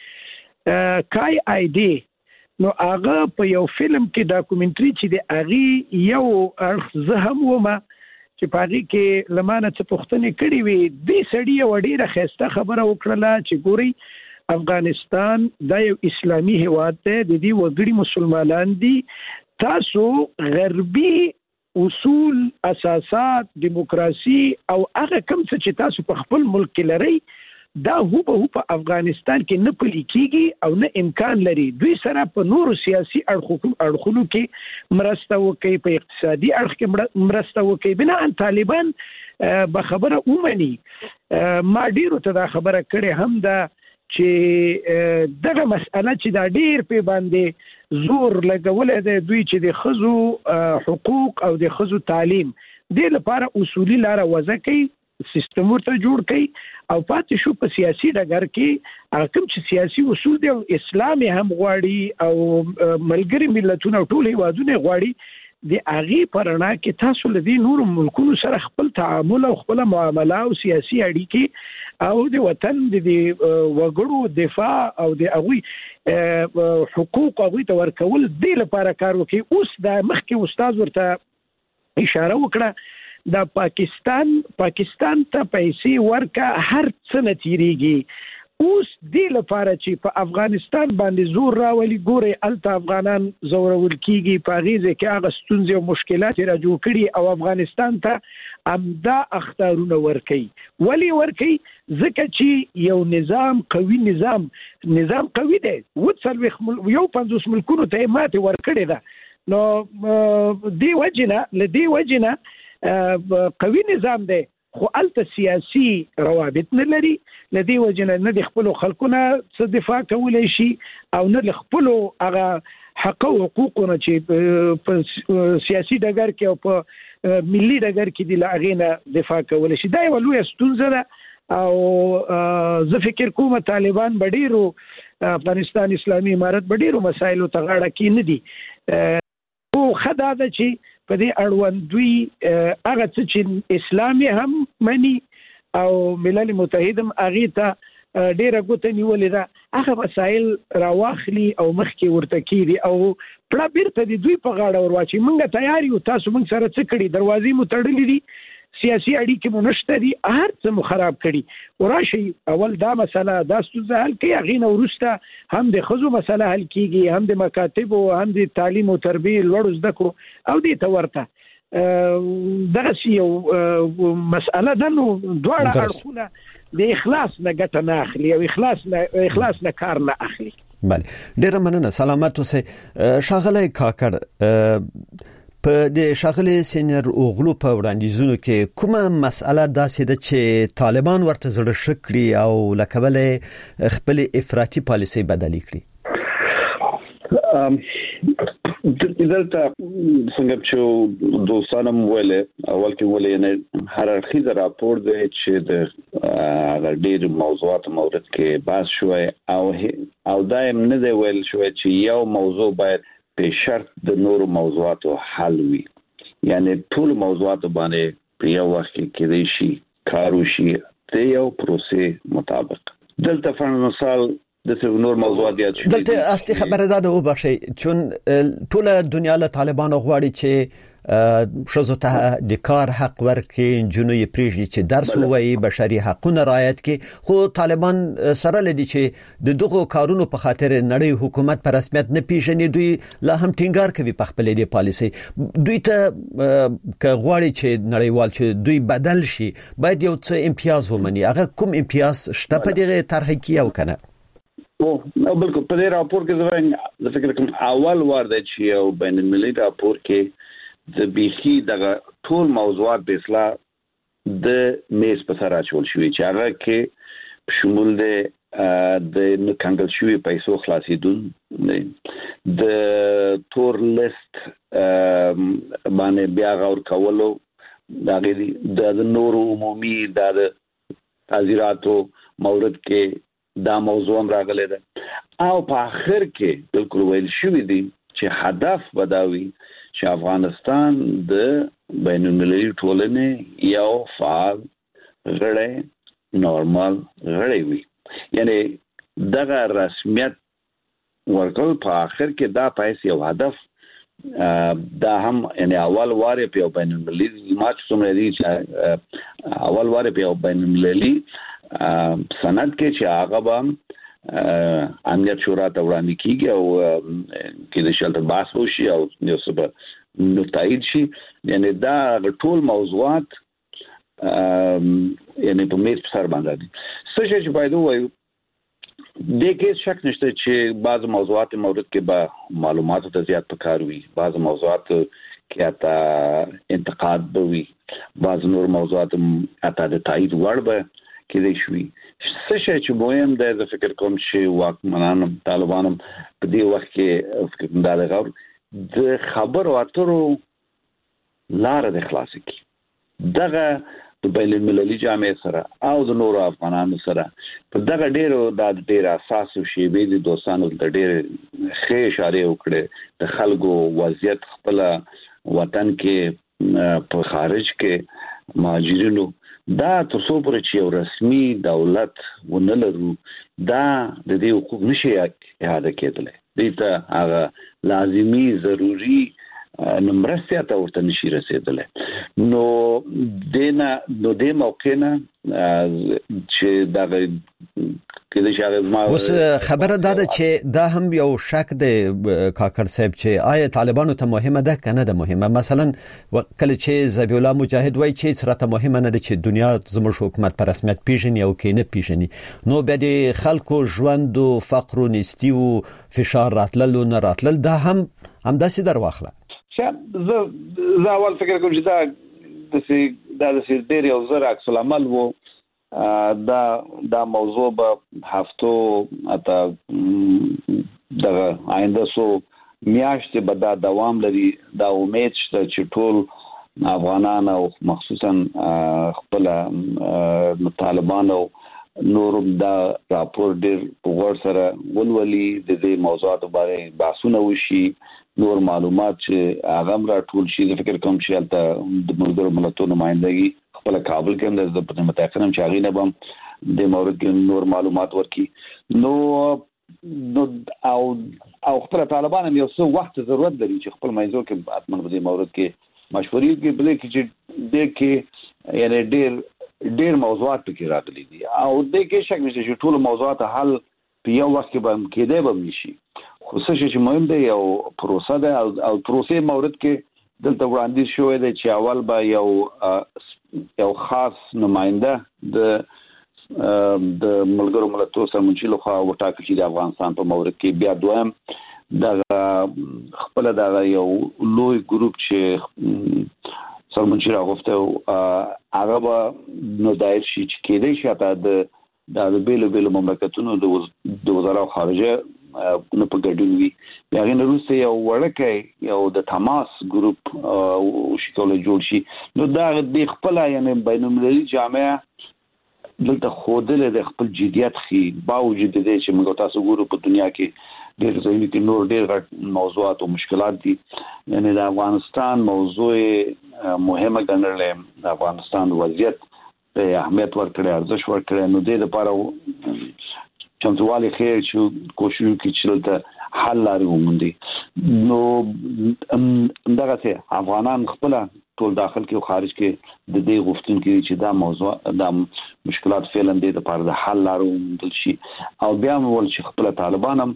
H: کې کای آی ډی نو هغه په یو فلم کې ډاکومنټري چې د هغه یو زه هم ومه چې پاږي کې لمانه څه پوښتنه کړې وي د سړی و ډیره خسته خبره وکړه چې ګوري افغانستان دا یو اسلامي هیواد دی، د دې وګړي مسلمانان دي، تاسو غربي اصول اساسات دیموکراسي او هغه کوم څه چې تاسو په خپل ملک کې لري دا هو به په افغانستان کې نه پلي کیږي او نه امکان لري. دوی سره په نورو سیاسي اړخونو کې مرسته وکړي، په اقتصادي اړخ کې مرسته وکړي. بنا ان طالبان به خبره ومني. ما ډیرو ته دا خبره کړې هم دا چې دغه مسأله چې دا ډیر په باندې زور لګول دی دوی چې د خزو حقوق او د خزو تعلیم د لپاره اصولي لار وضع کوي، سیستم ورته جوړ کوي او پاتې شو په سیاسي ډګر کې کوم چې سیاسي اصول دی اسلام هم غواړي او ملګری ملتونه ټول هیوادونه غواړي د هغه پرنا کې تاسو لدی نور ملکونو سره خپل تعامل او خپل معامله او سیاسي اړیکې او د وطن د وګړو دفاع او د هغوی حقوق هغوی ته ورکول د لپاره کار وکړي. اوس د مخکې استاد ورته اشاره وکړه د پاکستان پاکستان ته پیسې ورکا هر څه نه تیریږي. اوس د لپاره چې په افغانستان باندې زور راولي ګوري الته افغانان زورول کیږي په غیزه کې هغه ستونزې او مشکلات را جوړ کړي او افغانستان ته امدا اختارونه ورکي. ولی ورکي ځکه چې یو نظام قوي نظام نظام قوي دی و یو پنځوس ملکونو ته ماته ورکړي ده. نو دی وجنه لدی وجنه قوي نظام دی خو الته سیاسي روابط نه لري، لدی وجنه نه د خپل خلکونه څه دفاع کولای شي او نه د خپل هغه حق او حقوقونه چې په سیاسي ډګر کې او په ملي ډګر کې د لاغینه دفاع کولای شي. دا یو لوی ستونزه ده او زه فکر کوم طالبان بډیرو افغانستان اسلامي امارت بډیرو مسایلو ته غاړه کې نه دي او خدای دا چې په دې اړوند دوی هغه څه چې اسلامي هم مني او ملل متحد هم هغه ته ډیره ګوته نیولې ده هغه مسایل راواخلي او مخکې ورته کیږي او پړه بیرته د دوی په غاړه ورواچي. موږ تیار یو، تاسو موږ سره څه کړي، دروازې مو تړلې دي، سیاسي اړیکې مو نشته دي، هر څه مو خراب کړي وراشي. اول دا مسله دا ستونزه حل کړي، هغې نه وروسته هم د ښځو مسله حل کیږي، هم د مکاتبو، هم د تعلیم او تربیې لوړو زده کړو او دې ته ورته دغه یو مسأله ده نو دواړه اړخونه د اخلاص نه ګټه نه اخلي او اخلاص نه اخلاص نه کار نه اخلي.
E: بله ډیره مننه سلامت اوسئ. ښاغلی کاکړ په د ښاغلي سینیر اوغلو په وړاندیزونو کې کومه مسأله داسې ده چې طالبان ورته زړه ښه کړي او له کبله خپل افراطي پالیسي بدلې کړي؟
F: دلته څنګه چې دوستانم ویل اول کې ویل نه هر اړخیز راپور دی چې د ډېر موضوعات مورد کې بحث شوی او او دایم نه دی ویل شوی چې یو موضوع باید په شرط د نورو موضوعاتو حل وي، یعنی ټول موضوعات باندې په یو وخت کې کېدای شي کار وشي د یو پروسې مطابق. دلته فن مثال د نور موضوعات یاد شي.
E: دلته اصلي خبره ده او بشي چون ټول دنیا له طالبانو غواړي چې شزو ته د کار حق ورکړي، جنوي پریږدي چې درس ووایي، بشري حقوقونه رعایت کړي، خو طالبان سره لدی چې د دغه کارونو په خاطر نړۍ حکومت په رسمیت نه پیژني، دوی لا هم ټینګار کوي په خپل دی پالیسي. دوی ته که غواړي چې نړیوال چې دوی بدل شي باید یو څه امتیاز ومني. هغه کوم امتیاز شته په دغه طرح کې او کنه؟
F: او بالکل په دې راپور کې زه د فکر کوم اول وار دی چې یو بین المللي راپور کې د بیخي دغه ټول موضوعات په اصلاح د میز په سر اچول شوی چې هغه کې شمول دی د کنګل شوی پیسو خلاصیدون د تور لیست باندې بیا غور کولو دغه د نور عمومي د تعزیراتو مورد کې دا موضوع هم راغلی ده او په اخر کې بالکل ویل شوی دی چې هدف بداوي چې افغانستان د بین المللي ټولنې یو فعال غړی نورمال غړی وي، یعنی دغه رسمیت ورکول په اخر کې دا پایس یو هدف دا هم یعنی اول واره په بین المللي ماچ څومره دي چې اول واره په بین المللي سند کې چې هغه به امنیت شورا ته وړاندې کیږي او کې د شلته بحث وشي او یو څه نو تایید شي، یعنی دا ټول موضوعات یعنی په میز په سر باندې دي. څه چې باید وایو د کې شک نشته چې بعض موضوعات مورد کې به معلوماتو ته زیات پکار وي، بعض موضوعات کې اته انتقاد به وي، بعض نور موضوعات اته د تایید وړ به کېدای شي. څه چې مهم دی زه فکر کوم چې واکمنان طالبان په دې وخت کې فکر دا لغور د خبرو اترو لار د خلاص کی دغه د بین المللي جامعه سره او د نورو افغانانو سره په دغه ډیرو د ډیر اساسو شی به د دوستانو د ډیر ښه اشاره وکړي د خلکو وضعیت خپل وطن کې په خارج کې مهاجرینو دا تاسو پر چې یو رسمي دولت ونه لرو دا د دې حقوق نشي اعاده کېدلی، دې ته هغه لازمي ضروري نمرسته ته ورته نشي رسیدلی. نو دینه نو د موقع نه چې دا کله چې هغه ما
E: اوس خبره ده چې دا هم یو شک دی کاکړ صاحب چې آیا طالبانو ته مهمه ده کنه ده مهمه. مثلا کله چې ذبیح الله مجاهد وایي چې سره مهمه نه ده چې دنیا زموږ حکومت په رسمیت پیژني او کې نه پیژني، نو بیا د خلکو ژوند او فقر او نستی او فشار راتلل او نه راتلل دا هم همداسې در واخله.
F: زه زه اول فکر کوم چې دا د سي دا د سي ډېر یو زر عکس العمل وو دا دا موضوع به هفتو اته دغه آینده سو میاشتې به دا دوام لري. دا امید شته چې ټول افغانان او مخصوصا خپل طالبان او نورم دا راپور ډېر په غور سره ولولي، د دې موضوعاتو باندې بحثونه وشي، نور معلومات چې هغه را ټول شي. د فکر کوم چې البته د ملګرو ملتونو نمائندګي خپل کابل کې هم د پټه متأخرم چې هغه نه بم د مورد کې نور معلومات ورکي. نو نو او او خپل طالبان هم یو څه وخت ضرورت لري چې خپل موضوع کې اتمن په دې مورد کې مشورې کې بلې کې چې د کې یعنی ډېر ډېر موضوعات پکې راغلي دي او د کې شک نشته چې ټول موضوعات حل په یو وخت کې به کېدای به نشي. خو څه چې مهم دی یو پروسه ده او پروسې مورد کې دلته وړاندیز شوی دی چې اول به یو یو خاص نماینده د د ملګرو ملتونو سرمنشي لخوا وټاکل شي د افغانستان په مورد کې. بیا دویم د خپل د یو لوی ګروپ چې سرمنشي راغوفته هغه به نو دایر شي چې کېدای شي حتی د د بیلو بیلو مملکتونو د وزارت خارجه نه په ګډون وي. بیا غن روسي یو ورکه یو د تماس ګروپ او شکل جوړ شي. نو دا د خپل یعنی بینالمللي جامعه دلته خوده د خپل جديت خي باوجود د دې چې موږ تاسو ګورو په دنیا کې ډېر ځایونه کې نور ډېر غټ موضوعات او مشکلات دي. یعنی د افغانستان موضوع مهمه ګڼل د افغانستان وضعیت اهمیت ورکړي ارزښ ورکړي. نو د دې لپاره چمتووالی خیر چې کوشش وکړي چې د حل لارې وموندي. نو دغه څه افغانان خپل ټول داخل کې او خارج کې د دې غوښتنې کوي چې دا موضوع د مشکلات فعلا د لپاره د حل لارې وموندل شي. او بیا ول چې خپل طالبان هم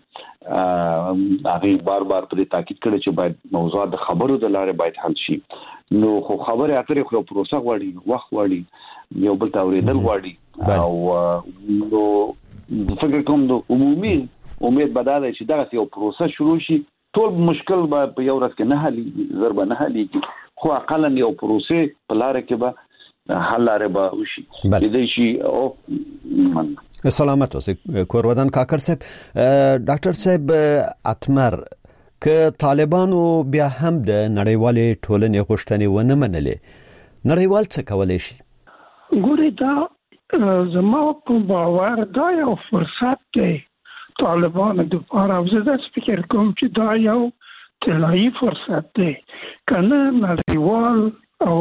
F: هغه بار بار په دې تاکید کړي چې باید موضوعات د خبرو د لارې باید حل شي. نو خو خبره اترې خو پروسه غواړي، وخت غواړي، یو بل تاوریدل غواړي. او نو فکر کوم د عمومي امید بداله چې دغه یو پروسه شروع شي. ټول مشکل به په یو ورځ کې نه حلي ضربه نه حلي خو اقلا یو پروسه په لار کې به حل لاره به وشي. د دې شي او
E: سلامت اوسئ کورودان کاکر صاحب. ډاکټر صاحب اتمر ک طالبانو بیا هم د نړیوالې ټولنې غوښتنې ونه منلې، نړیوال څه کولای شي؟
I: ګورې دا زما په باور دا یو فرصت دی طالبانو د لپاره. زه دا فکر کوم چې دا یو طلایی فرصت دی. کنه نړیوال او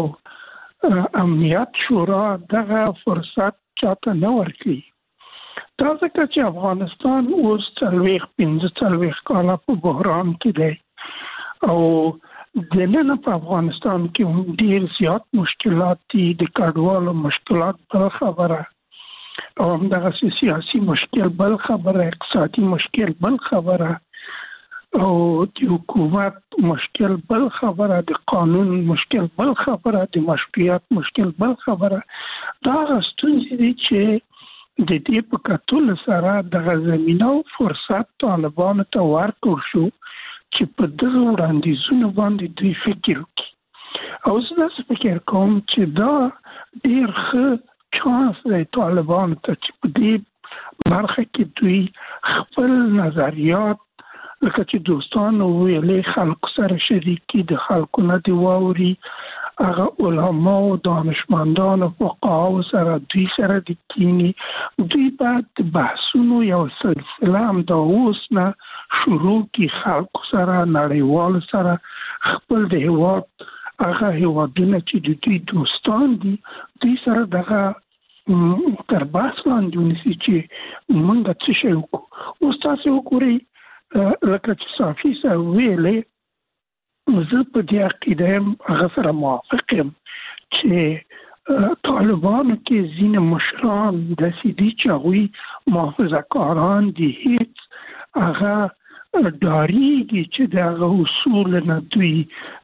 I: امنیت شورا دغه فرصت چاته نه ورکړي. دا ځکه چې افغانستان اوس څلوېښت پنځه څلوېښت کاله په بحران کې دی او دننه په افغانستان کې ډېر زیات مشکلات دي. د کډوالو مشکلات بل خبره او همدغه سیاسي مشکل بل خبره، اقتصادي مشکل بل خبره او د حکومت مشکل بل خبره، د قانون مشکل بل خبره، د مشروعیت مشکل بل خبره. دا ستونزې دي چې د دې په کتل سره د زمينه او فرصت طالبانو ته ورکړ شو چې په دغه وړاندیزونو باندې دوی فکر وکړي. او زه فکر کوم چې دا ډېر ښه چانس دی طالبانو ته چې په دې برخه کې دوی خپل نظریات لکه چې دوستانو ویلې خلکو سره شریکي، د خلکو نه دی واوري، هغه علما او دانشمندان او فقها سره دوی سره د کینی دوی بعد بحثونو یو سلسله هم دا اوس نه شروع کی خلکو سره نړیوال سره خپل د هیواد هغه هیوادونه چې د دوی دوستان دي دوی سره دغه تر بحث لاندې ونیسي چې موږ څه شی وکړو. اوس تاسو وګورئ لکه چې صافي سره ویلې زه په دې عقیده یم هغه سره موافق یم چې طالبانو کې ځینې مشران داسې دي چې هغوی محافظه کاران دي، هیڅ هغه ډارېږي چې د هغه اصول نه دوی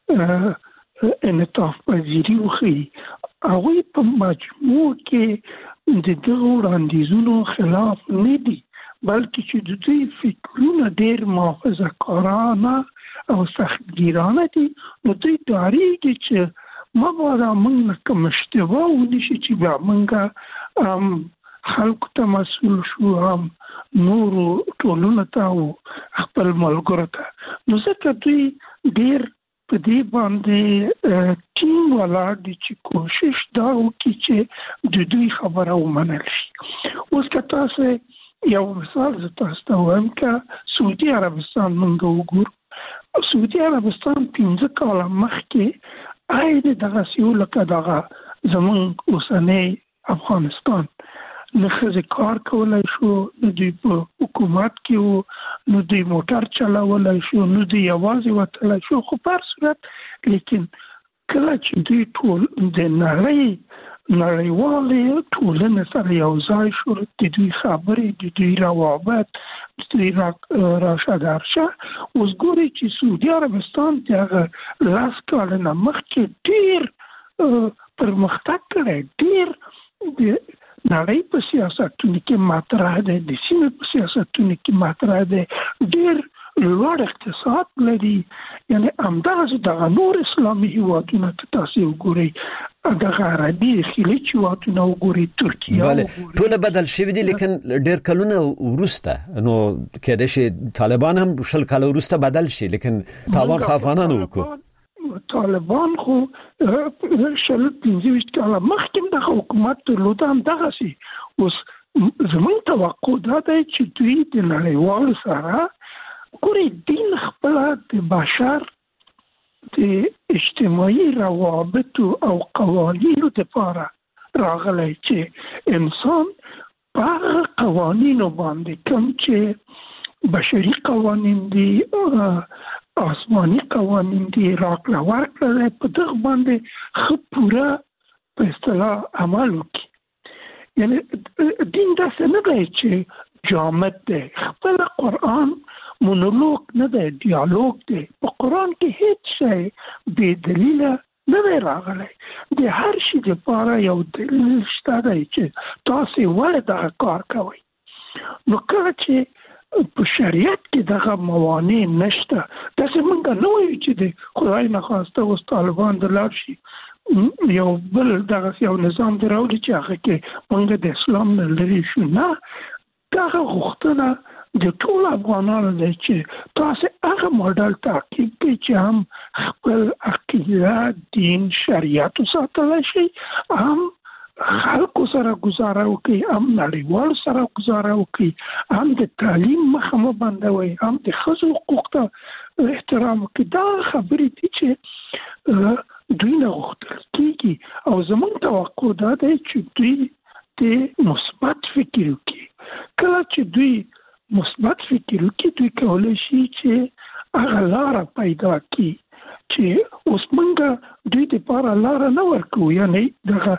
I: انعطاف پذیري وښیي. هغوی په مجموع کې د دغو وړاندیزونو خلاف نه دي بلکې چې د دوی فکرونه ډېر محافظه کارانه او سختګیرانه دي. نو دوی ډارېږي چې مبادا موږ نه کوم اشتباه ونشي چې بیا موږ خلکو ته مسؤل شو، هم نورو ټولنو ته او خپل ملګرو ته. نو ځکه دوی ډېر په دې باندې ټینګ ولاړ دي چې کوشش دا وکړي چې د دوی خبره ومنل شي. اوس که تاسو یو مثال زه تاسو ته وایم که سعودي عربستان موږ وګورو، سعودي عربستان پنځه کاله مخکې عین دغسې و لکه دغه زموږ اوسنی افغانستان. نه ښځې کار کولی شو، نه دوی په حکومت کې و، نه دوی موټر چلولی شو، نه دوی یوازې وتلی شو. خو په هر صورت لیکن کله چې دوی ټول د نړۍ نړیوالې ټولنې سره یو ځای شو، د دوی خبرې، د دوی روابط، دوی راشدارشه اوس ګوري چې سعودي عربستان ته لاس کال نه مخکې ډیر پرمختګ کړی، ډیر نړۍ په سیاستونو کې مطرح دی، د سیمې په سیاستونو کې مطرح دی، ډیر لوړ اقتصاد لري. یعنی همدغه دغه نور اسلامي هیوادونه ته تاسو وګورئ، دغه عربي خلیج هیوادونه وګورئ، ترکیه
E: وګورئ، ټول بدل شوی دي، لیکن ډیر کلونه ورسته نو کېدای شي طالبان هم شل کال ورسته بدل شي، لیکن طالبان خافانه وکړو.
I: طالبان خو شل پنځه کال مخکې د حکومت درلوده، هم دغه سي. اوس زموږ توقع دا ده چې دوی د نړیوالو سره ګوري دین خپل د بشر د اجتماعي روابط او قوانینو لپاره راغلی چې انسان په هغه قوانینو باندې کوم چې بشري قوانین دي، آسماني قوانین دي، راکړه ورکړه په دغه باندې ښه پوره په اصطلاح عمل وکړي. یعنی دین داسې نه دی چې جامد دی، خپل قرآن مونولوگ نه دی، دیالوگ دی. په قرآن کې هیڅ شی بې دلیله نه دی راغلی، د هر شي لپاره یو دلیل شته دی چې تاسو ولې دغه کار کوئ. نو کله چې په شریعت کې دغه موانع نشته، داسې موږ نه وایو چې د خدای نخواسته اوس طالبان د لاړ شي یو بل دغه یو نظام دی راوړي چې هغه کې موږ د اسلام نه لرې شو. نه، دغه غوښتنه د ټول افغانانو دی چې تاسو هغه موډل تعقیب کړئ چې هم خپل عقیده، دین، شریعت وساتلی شي، هم خلکو سره گزاره وکړي، هم نړیوالو سره گزاره وکړي، هم د تعلیم مخه مه بندوي، هم د ښځو حقوق ته احترام وکړي. دا خبرې دي چې دوی نه غوښتل کېږي، او زموږ توقع دا دی چې دوی د مثبت فکر وکړي. کله چې دوی مثبت فکر وکړي، دوی کولی شي چې هغه لاره پیدا کړي چې اوس موږ دوی دپاره لاره نه ورکوو، یعنی دغه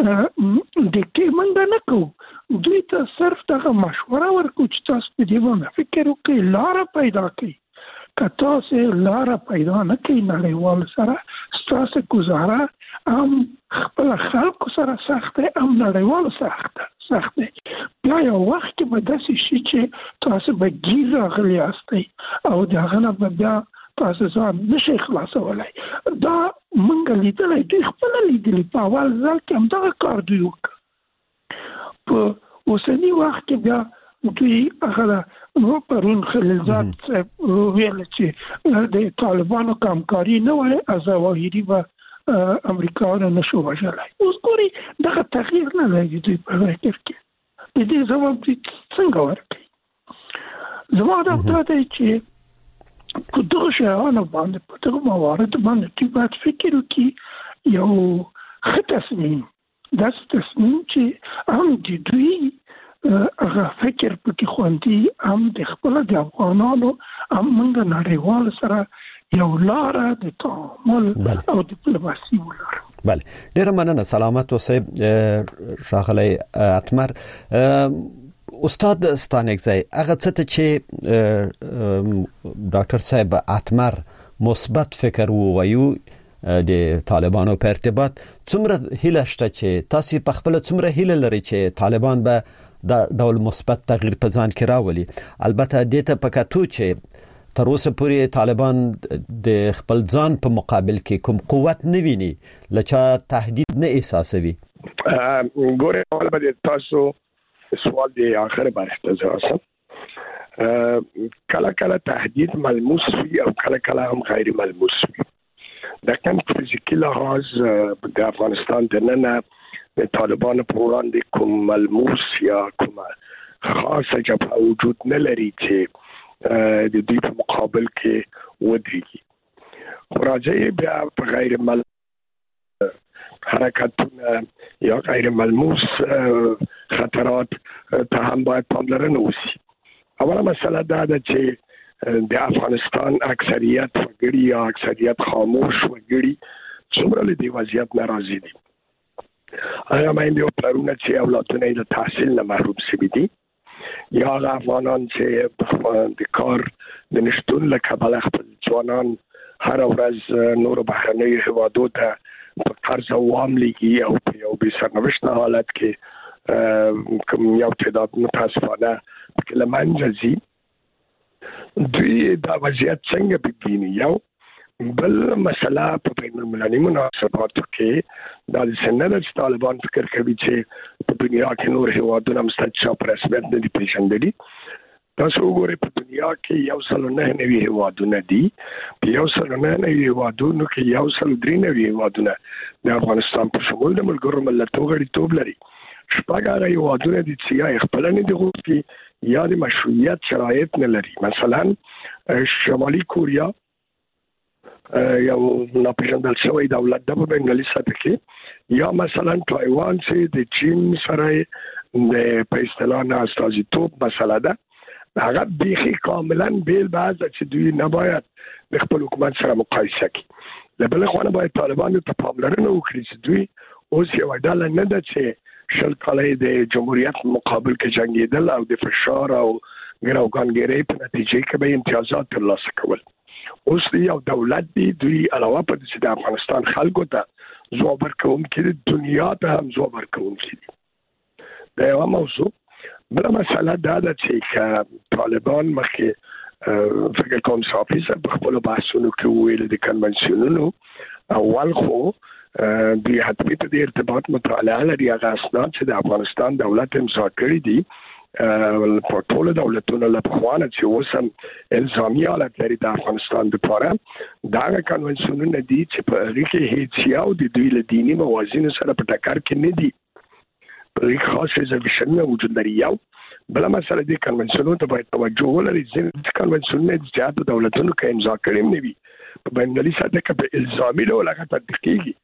I: ډکې موږ نه کوو، دوی ته صرف دغه مشوره ورکوو چې تاسو په دې باندې فکر وکړئ، لاره پیدا کړئ. که تاسو لاره پیدا نه کړئ نړیوالو سره، ستاسو ګزاره هم خپل خلکو سره سخت دی، هم نړیوالو سره سخت دی. بیا یو وخت کې به داسې شي چې تاسو به ګیر راغلي یاستئ او د هغه نه به بیا تاسو ځان نشئ خلاصولی. دا موږ لیدلی، دوی خپله لیدلي، په اول ځل کې همدغه کار دوی وکړه. په اوسني وخت کې بیا دوی هغه پرون خلیلزاد صاحب ویل چې د طالبانو کمکاري نه وای، ظواهري به امریکایانو نشو وژلی. اوس ګوري دغه تغییر نه لري دوی په فکر کې. د دې ځواب دوی څنګه ورکوي؟ زما دا خبره دی چې په دغه شیانو باندې، په دغه موارد باندې دوی باید فکر وکړي، یو ښه تصمیم، داسې تصمیم چې هم د دوی هغه فکر پکې خوندي، هم د خپل د افغانانو، هم موږ نړیوالو سره یو لاره د تعامل او ډیپلوماسي ولرو.
E: بله، ډیره مننه. سلامت اوسئ ښاغلی اتمر. استاد ستانکزی، هغه څه ته چې ډاکټر صاحب اتمر مثبت فکر ووایو د طالبانو په ارتباط، څومره هیله شته چې تاسو په خپل څومره هیله لرئ چې طالبان به دا ډول مثبت تغییر په ځان کې راولي؟ البته دې ته په کتو چې تر اوسه پورې طالبان د خپل ځان په مقابل کې کوم قوت نه ویني، لچا تهدید نه احساسوي.
G: ګوره اول به تاسو سوال دی آخر باندې تاسو کله کله تهدید ملموس وي او کله کله هم غیر ملموس وي. د کم فزیکی لحاظ د افغانستان د ننه د طالبان په وړاندې کوم ملموس یا کوم خاصه جبهه وجود نه لري چې د دوی په مقابل کې ودرېږي. خو راځي بیا په غیر مل حرکتونه یا غیر ملموس خطرات ته هم باید پاملرنه وشي. اوله مسله دا ده چې د افغانستان اکثریت وګړي یا اکثریت خاموش وګړي څومره له دې وضعیت ناراضي دي. آیا مایندې او پلرونه چې اولادونه یې د تحصیل نه محروم شوي دي، یا افغانان چې د کار د نشټون له کبله خپل ځوانان هر ورځ نور بهرنۍ هیوادو ته په قرض وام لګي او په یو بې سرنوشت حالت کې کوم یو تعداد متاسفانه په لمنځه ځي. دوی دا وضعیت څنګه بګینی یو بل مسله په بین المللي مناسباتو کې د سند طالبان فکر کوي چې په دنیا کې نور هیوادونه مستقل په رسمیت نه دي پیژندلي. تاسو وګورئ په دنیا کې یو سل نه نوي هیوادونه دي، په یو سل نه نوي هیوادونو کې یو سل درې نوي هیوادونه د افغانستان په شمول د ملګرو ملتونو غړیتوب لري. شپږ هغه هیوادونه دي چې یا خپل نه دي غوښتي یا د مشروعیت شرایط نه لري. مثلا شمالي کوریا یو ناپېژندل شوی دولت د په بینالمللي سطح کې، یا مثلا تایوان چې د چین سره د په اصطلاح نه استازیتوب مسله ده، هغه بیخي کاملا بیل بعض چې دوی نه باید د خپل حکومت سره مقایسه کړي. له بل خوا باید طالبان ته پاملرنه وکړي چې دوی اوس یو ډله نه ده چې شل کاله د جمهوریت مقابل کې جنګېدل او د فشار او ګراوګانګیرۍ په نتیجه کې به امتیازات ترلاسه کول. اوس یو دولت دی، دوی علاوه پر دې چې د افغانستان خلکو ته ځواب ورکوونکي دي، دنیا ته هم ځواب ورکوونکي دي. دا یوه موضوع. بله مسله دا ده چې طالبان مخکې فکر کوم صافي صاحب په خپلو بحثونو کې وویل د کنونسیونونو اول خو دوی حتمي ته د ارتباط مطالعه لري، هغه اسناد چې د افغانستان دولت امضا کړي دي په ټولو دولتونو له پخوانه چې اوس هم الزامي حالت لري د افغانستان دپاره، دا هغه کنونسیونونه دي چې په هغې کې هیڅ یو د دوی له دیني موازینو سره په ټکر کې نه دي، په هغې کې خاص ریزرویشنونه وجود لري. یو بله مسله دې کنونسیونونو ته باید توجه ولري. ځینې کنونسیونونه د زیاتو دولتونو کې امضا کړي هم نه وي، په بینالمللي سطح کې په الزامي ډول هغه تطبیق کېږي.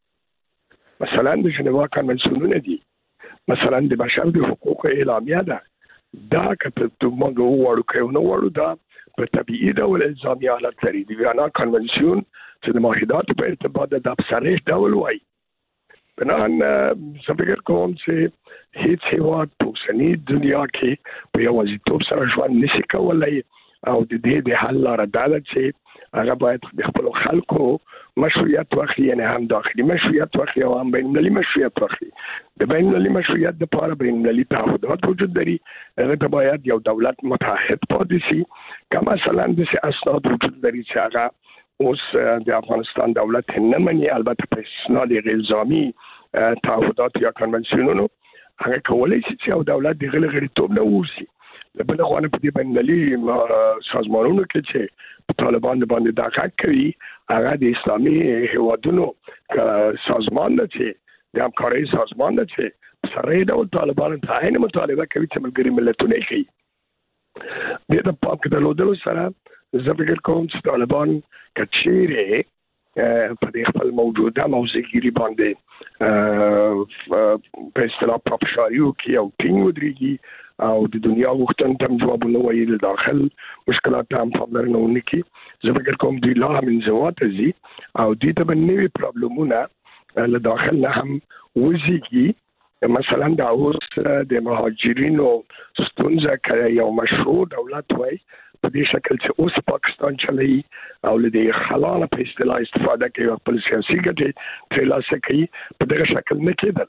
G: مثلا د ژنیوا کنونسیونونه دي، مثلا د بشر د حقوقو اعلامیه ده، دا که ته موږ وغواړو که یو نه غواړو دا په طبیعي ډول الزامي حالت لري. د ویانا کنونسیون چې د معاهداتو په ارتباط د صریح ډول وایي. بنان زه فکر کوم چې هیڅ هیواد په اوسني دنیا کې په یوازیتوب سره ژوند نشي کولی او د دې د حل لاره دا ده چې هغه باید د خپلو خلکو مشروعیت واخلي، یعنې هم داخلي مشروعیت واخلي او هم بینالمللي مشروعیت واخلي. د بینالمللي مشروعیت دپاره بینالمللي تعهدات وجود لري، هغه ته باید یو دولت متحد پاتې شي. که مثلا داسې اسناد وجود لري چې هغه اوس د افغانستان دولت نه مني، البته په استثنا د الزامي تعهدات یا کنونسیونونو، هغه کولی شي چې یو دولت د هغه له غړیتوب نه ووځي. له بله خوا نه په دې بینالمللي سازمانونو کې چې طالبان د باندې دا غږ کوي، هغه د اسلامي هیوادونو سازمان ده چې د همکارۍ سازمان ده چې سره ډول طالبانو ته عین مطالبه کوي چې ملګري ملتونه یې کوي. دې د پام کې درلودلو سره زه فکر کوم چې طالبان که چیرې په دې خپل موجوده موضوعګیري باندې په اصطلاح پاپشاري وکړي او ټینګ ودرېږي او د دنیا غوښتنو ته هم ځوابونه وایي، د داخل مشکلات ته هم پاملرنه ونه کړي، زه فکر کوم دوی لا هم انزوا ته ځي او دوی ته به نوي پرابلمونه له داخل نه هم وزېږي. مثلا دا اوس د مهاجرینو ستونزه که یو مشروع دولت وای په دې شکل چې اوس پاکستان چلوي او له دې خلانه په اصطلاح استفاده کوي او خپل سیاسي ګټې ترلاسه کوي، په دغه شکل نه کېدل.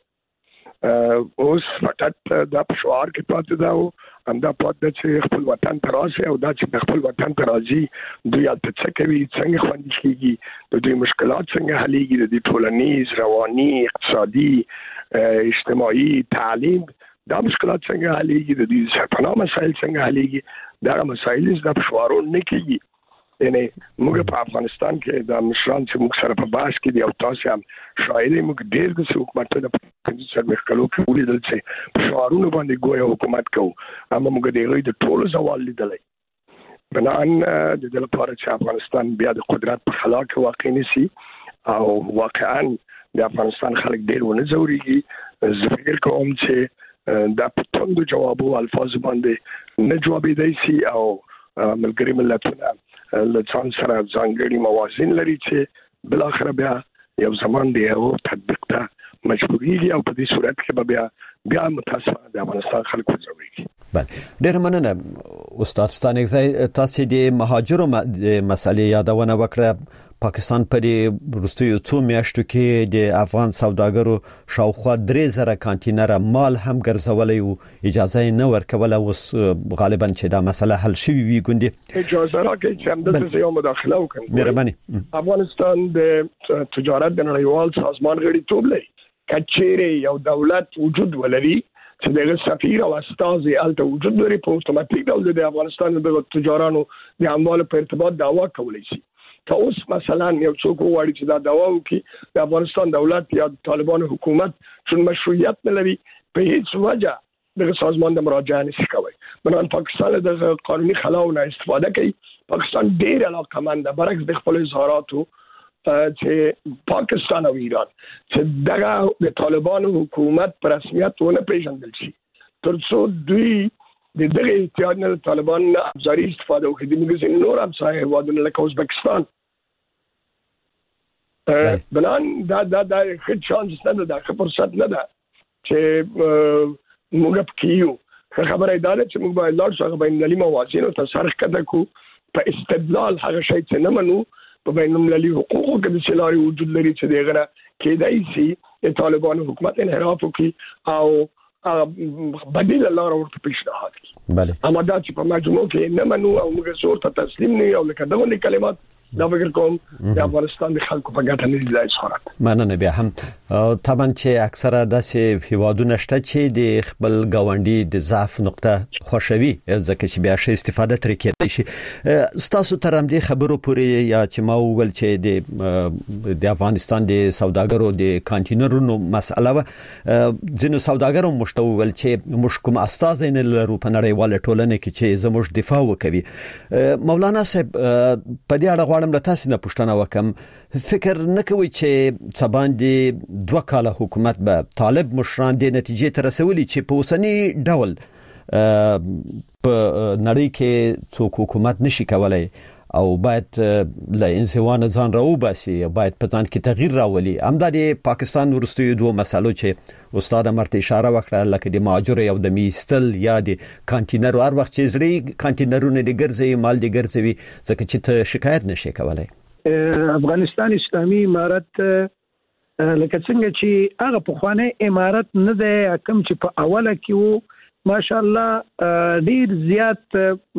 G: اوس فقط دا په شعار کې پاتې ده او همدا پاتې ده چې خپل وطن ته راشي او دا چې خپل وطن ته راځي دوی هلته څه کوي، څنګه خوندي کېږي، د دوی مشکلات څنګه حلېږي، د دوی ټولنیز، رواني، اقتصادي، اجتماعي، تعلیم دا مشکلات څنګه حلېږي، د دوی سرپناه مسایل څنګه حلېږي، دا مسایل دا په شعارونو نه کېږي. یعنی موږ په افغانستان کې د مشران چې موږ سره په بحث کې دي او تاسو هم شاید موږ ډېر د حکومتونو په پنځه څلوېښت کلو کې ولیدل چې په شعارونو باندې ګویا حکومت کوو، اما موږ د هغوی د ټولو زوال لیدلی. بنان د دې لپاره چې افغانستان بیا د قدرت په خلا کې واقع نشي او واقعا د افغانستان خلک ډېر ونه ځورېږي، زه فکر کوم چې دا په توندو جوابو الفاظو باندې نه جوابېدی شي او ملګري ملتونه له ځان سره ځانګړي موازین لري چې بالاخره بیا یو زمان دی او تطبیق ته مجبورېږي او په دې صورت کې به بیا بیا متاسفانه د افغانستان خلک وځورېږي.
E: بله ډیر مننه استاد ستانکزی. تاسو د مهاجرو مسلې یادونه وکړه. پاکستان په دې وروستیو څو میاشتو کې د افغان سوداګرو شاوخوا درې زره کانټینر مال هم ګرځولې او اجازه نه ورکوله. اوس غالبا چې دا مسله حل شوې وي ګوندې
G: اجازه راکړئ چې همدلته زه یو مداخله وکړم.
E: مهرباني.
G: افغانستان د تجارت د نړیوال سازمان غړیتوب لري. کچېره یو دولت وجود ولري چې دغه سفیر او استازي الته وجود لري، په اتوماتیک ډول د افغانستان د تجارانو د اموالو په ارتباط دعوا کولی شي. که اوس مثلا یو څوک وایي چې دا دعوا وکړي د افغانستان دولت یا طالبان حکومت چون مشروعیت نه لري، په هیڅ وجه دغه سازمان د مراجعه نشي کوي. بنان پاکستان د قانوني خلاو نه استفاده کوي. پاکستان ډیر علاقمند ده برعکس د خپل اظهاراتو چې پاکستان او ایران چې دغه د طالبان حکومت پر رسمیت ونه پیژندل شي ترڅو دوی د دغه اتحاد نه طالبان نه ابزاري استفاده وکړي. د موږ ځین نور همسایه هیوادونه لکه ازبکستان بلان دا دا دا ښه چانس نه ده، دا ښه فرصت نه ده چې موږ پکې یو. خبره دا ده چې موږ باید لاړ شو بین المللي موازینو ته سر ښکته کړو په استدلال هغه شی چې نه منو په بین المللي حقوقو کې د سلاري وجود لري چې دغه کېدای شي د طالبان حکومت انحراف وکړي او بدیل لاره ورته پیشنهاد کړي.
E: بله
G: اما دا چې په مجموع کې نه منو او موږ زور ته تسلیم نه یو لکه دغه کلمات دا فکر کوم د افغانستان د خلکو په ګټه نه دی ځای.
E: مننه. بیا هم طبعا چې اکثره داسې هیوادونه شته چې د خپل ګاونډي د ضعف نقطه خوشوي ځکه چې بیا شي استفاده ترې کېدای شي. تاسو تر همدې خبرو پورې یا چې ما وویل چې د د افغانستان د سوداګرو د کانټینرونو مسأله و، ځینو سوداګرو مشته وویل چې موږ کوم استازي نه لرو په نړیواله ټولنه کې چې زموږ دفاع وکوي. مولانا صاحب په دې اړه غواړم له تاسو نه پوښتنه وکم. فکر نه کوي چې سبان دی دوه کاله حکومت به طالب مشران د نتیجې ته رسولي چې په اوسنی ډول په نړۍ کې څوک حکومت نشي کولای او باید له انزوا نه ځان راوباسي، باید په ځان کې تغییر راولي. همدا د پاکستان وروستیو دوه مسالو چې استاد مرته اشاره وکړه لکه د مهاجرو او د میستل یا د کانټینر هر وخت چې زړی کانټینرونه د ګرځي مال د ګرځي ځکه چې ته شکایت نشي کولای.
H: افغانستان اسلامي امارت لکه څنګه چې هغه په خوانه امارت نه ده کوم چې په اوله کې وو ماشاءالله ډیر زیات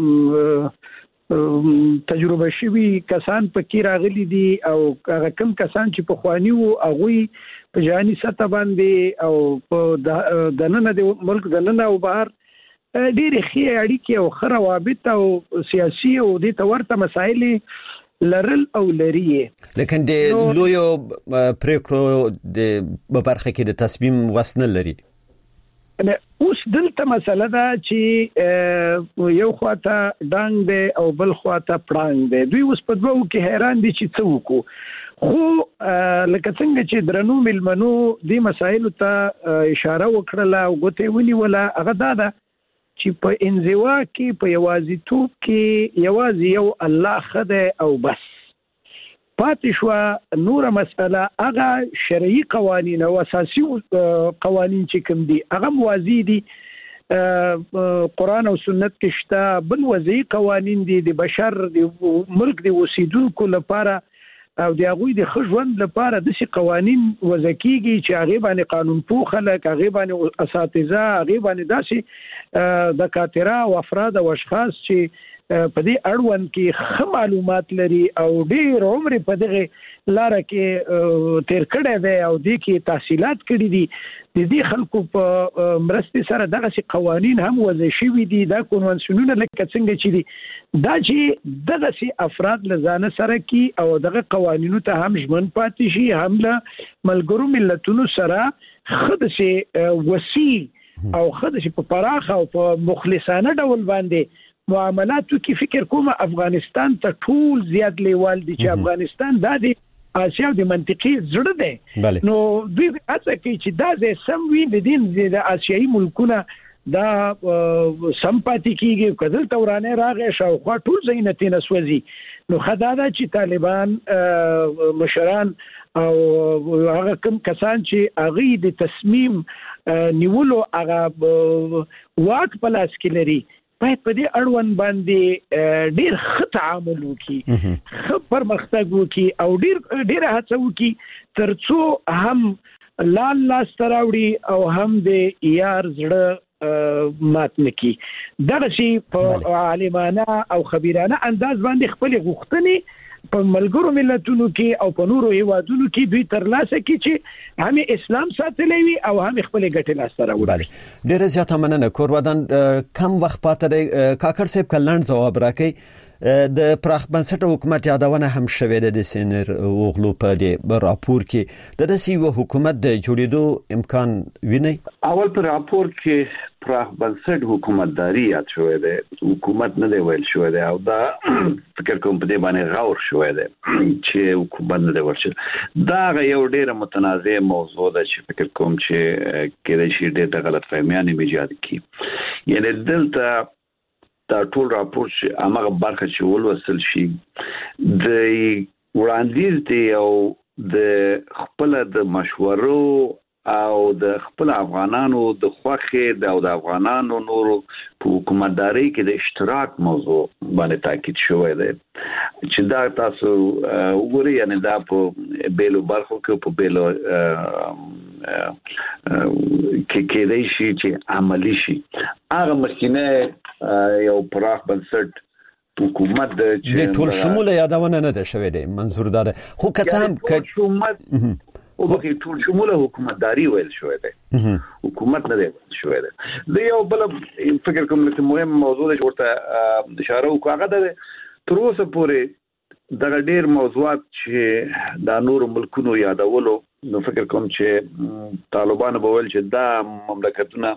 H: تجربه شوی کسان پکې راغلي دي او هغه کم کسان چې په خواني وو هغه په ځاني سطح باندې او په دننه د ملک دننه او بهر ډیر ښه اړیکې او خره وابط او سیاسي او د تورته مسایل لرل او لري.
E: لیکن د لویو پریکړو د برخه کې د تصمیم وسنه لري.
H: اوس دلته مسله ده چې یو خواته ډنګ دی او بل خواته پړنګ دی. دوی اوس په دوو کې حیران دي چې څه وکړو. خو لکه څنګه چې درنو ملمنو دې مسایلو ته اشاره وکړله او ګوتې ونیوله هغه دا ده چې په انزوا کې په یوازیتوب کې یوازې یو الله خدای او بس پاتې شو. نور مسأله هغه شرعي قوانین او اساسي قوانین چې کوم دي هغه موازی دي قرآن او سنت کې شته. بل وضعي قوانین دي د بشر د ملک د اوسیدونکو لپاره او د هغوی د ښه ژوند لپاره داسې قوانین وضع کېږي چې هغې باندې قانون پوه خلک، هغې باندې اساتذه، هغې باندې داسې دکاتره او افراد او اشخاص چې په دې اړوند کې ښه معلومات لري او ډېر عمر په دغه لاره کې تیر کړی دی او دې کې تحصیلات کړي دي. د دې خلکو په مرستې سره دغسې قوانین هم وضع شوي دي. دا کنوانسیونونه لکه څنګه چې دي دا چې دغسې افراد له ځانه سره کي او دغه قوانینو ته هم ژمن پاتې شي، هم له ملګرو ملتونو سره ښه داسې وسیع او ښه داسې په پراخه او په مخلصانه ډول باندې معاملاتو کې فکر کوم افغانستان ته ټول زیات لیوال دي چې افغانستان دا دی آسیا د منطقي زړه دی. نو دوی هڅه کوي چې دا ځای سم وي د دین د آسیایي ملکونه دا سمپاتي کیږي کله تورانه راغې شو خو ټول زینتي نسوځي نو خدادا چې طالبان مشران او هغه کوم کسان چې هغه د تصمیم نیولو هغه واک په لاس کې لري باید په دې اړوند باندې ډیر ښه تعامل وکړي ښه پرمختګ وکړي او ډیر ډیر هڅه وکړي ترڅو هم لال لاس تراوړي او هم د یار زړه مات نکي دغه شی په عالمانه او خبيرانه انداز باندې خپل غوښتنې په ملګرو ملتونو کې او په نورو هیوادونو کې دوی ترلاسه کړي چې هم اسلام ساتلی وي او هم خپل ګټې لاسته راوړي.
E: ډېر زیاته مننه کورودان کم وخت پاتې دی کاکړ صاحب کلند ځواب راکړي د پراخ بنسټ حکومت یادونه هم شوې ده د سینر اوغلو په دې راپور کې د داسې یو حکومت د جوړېدو امکان ویني.
F: اول پر راپور کې پراخ بنسټ حکومتداري یاد شوې ده حکومت نه دی ویل شوې ده او دا فکر کوم په دې باندې غور شوې ده چې حکومت نه دی ورشي دا یو ډېر متنازع موضوع ده چې فکر کوم چې کېدای شي ډېر غلط فهمیان ایجاد کړي یعنی دلته دا ټول راپور چې هغه برخه چې ولوسل شي د وړاندیز دی او د خپل د مشورو او د خپل افغانانو د خوخه د او د افغانانو نورو په حکومتداري کې د اشتراک موضوع باندې تاکید شوی دی چې دا تاسو وګورئ یعنی دا په بیلو برخو کې په بیلو کې کېدای شي چې عملی شي هغه مخکینه یو پراخ بنسټ حکومت
E: د ټول شموله یادونه نه ده شوی دی منظور دا خو که هم
F: حکومت او به ټول شموله حکومتداري ویل شوی دی حکومت نه دی شوی دی د یو بل فکر کوم چې مهم موضوع ده ورته اشاره وکړه ده تر اوسه پورې دا ډېر موضوعات چې د نور ملکونو یادولو نو فکر کوم چې طالبان به ول چې دا مملکتونه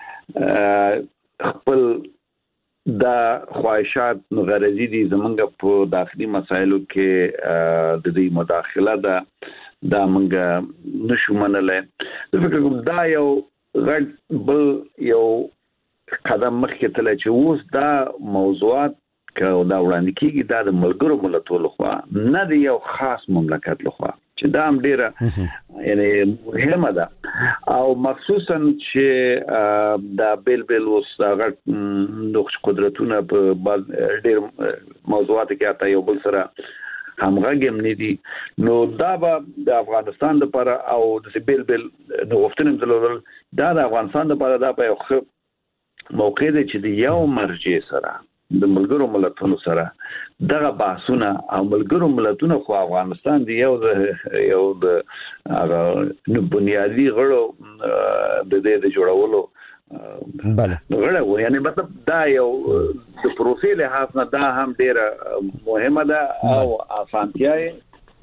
F: خپل دا خواهشات غرضی دي زمونږ په داخلي مسایلو کې د دې مداخله ده دا مونږ نشو منلای زه فکر کوم دا یو غټ بل یو قدم مخکې تل چې اوس دا موضوعات که دا وړاندې کیږي دا د ملګرو ملتونو لخوا نه دی یو خاص مملکت لخوا چې دا هم ډیره یعنی مهمه ده او مخصوصا چې دا بیل بیل اوس غټ نقش قدرتونه په ډیر موضوعات کې اته یو بل سره همغږي هم نه دي نو دا به د افغانستان لپاره او د بیل بیل نوښتنم دلول دا د افغانستان لپاره دا په یو موقع دی چې د یو مرجع سره د ملګرو ملتونو سره دغه بحثونه او ملګرو ملتونو خو افغانستان دی یو د یو د هغه بنیادی غړو د دې د جوړولو
E: بله
F: غړو یعنی مطلب دا یو د پروفیل لحاظ نه دا هم ډیره مهمه ده او اسانتیای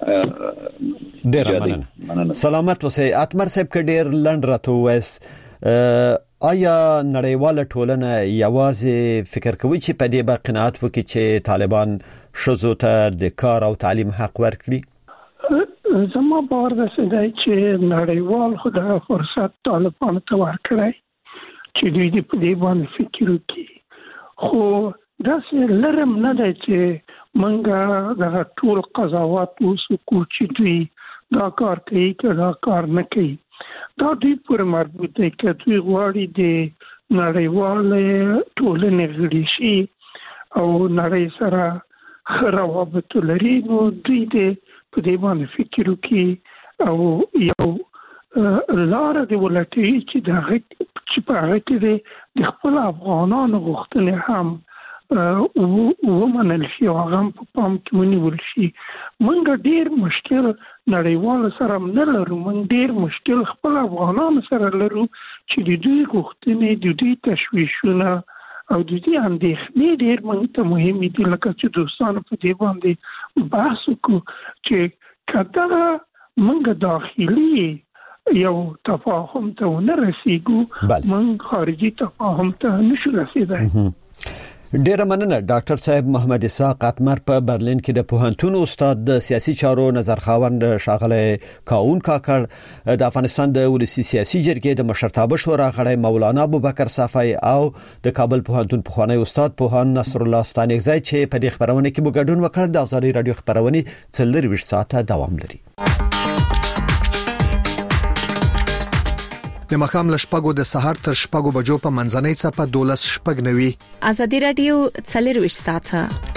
E: ډیره مننه سلامت اوسئ اتمر صاحب ک ډیر لند راته وایس آیا نړیواله ټولنه یوازې فکر کوي چې په دې باندې قناعت وکړي چې طالبان شذو ته د کار او تعلیم حق ورکړي
I: زما باور ده چې نړیوال خدای فرصت طالبان ته ورکړي چې دوی دې په دې باندې فکر وکړي خو دا څه لرم نه ده چې منګه دا ټول قضاوت وسو چې دوی دا کار کوي که دا کار نه کوي دا دوی پر مربوط دی که دوی غواړي د نړیوال ټولنې غړي شي او نړۍ سره ښه روابط لري نو دوی دې په دې باندې فکر وکړي او یو لاره دې ولټوي چې د هغې چې په هغه کې د خپل افغانانو غوښتنې هم ومنل شي او هغه هم په پام کې ونیول شي موږ ډېر مشکل نړیوالو سره نه لرو موږ ډېر مشکل خپل افغانانو سره لرو چې د دوی غوښتنې د دوی تشویشونه او د دوی اندېښنې ډېر موږ ته مهمې دي لکه چې دوستانو په دې باندې بحث وکړو چې که دغه موږ داخلي یو تفاهم ته ونه رسیږو موږ خارجي تفاهم ته نشو رسیدای
E: ډیره مننه ډاکټر صاحب محمد اسحاق اتمر په برلین کې د پوهنتون استاد د سیاسي چارو نظر خاوند شاغله کاون کاکړ د افغانستان د ولسی سیاسي جرګې د مشرتابه شورا غړی مولانا ابوبکر صافی او د کابل پوهنتون پخوانی استاد پوهان نصر الله ستانګزی چې په دې خبرونه کې مو ګډون وکړ. د ازادي رادیو خبرونه څلور ساعته دوام لري.
J: د مخام لشپګو د سحر تر شپګو بجو په منځنۍ صفه دولس شپګ نوي.
K: ازادي رادیو څلور ساعته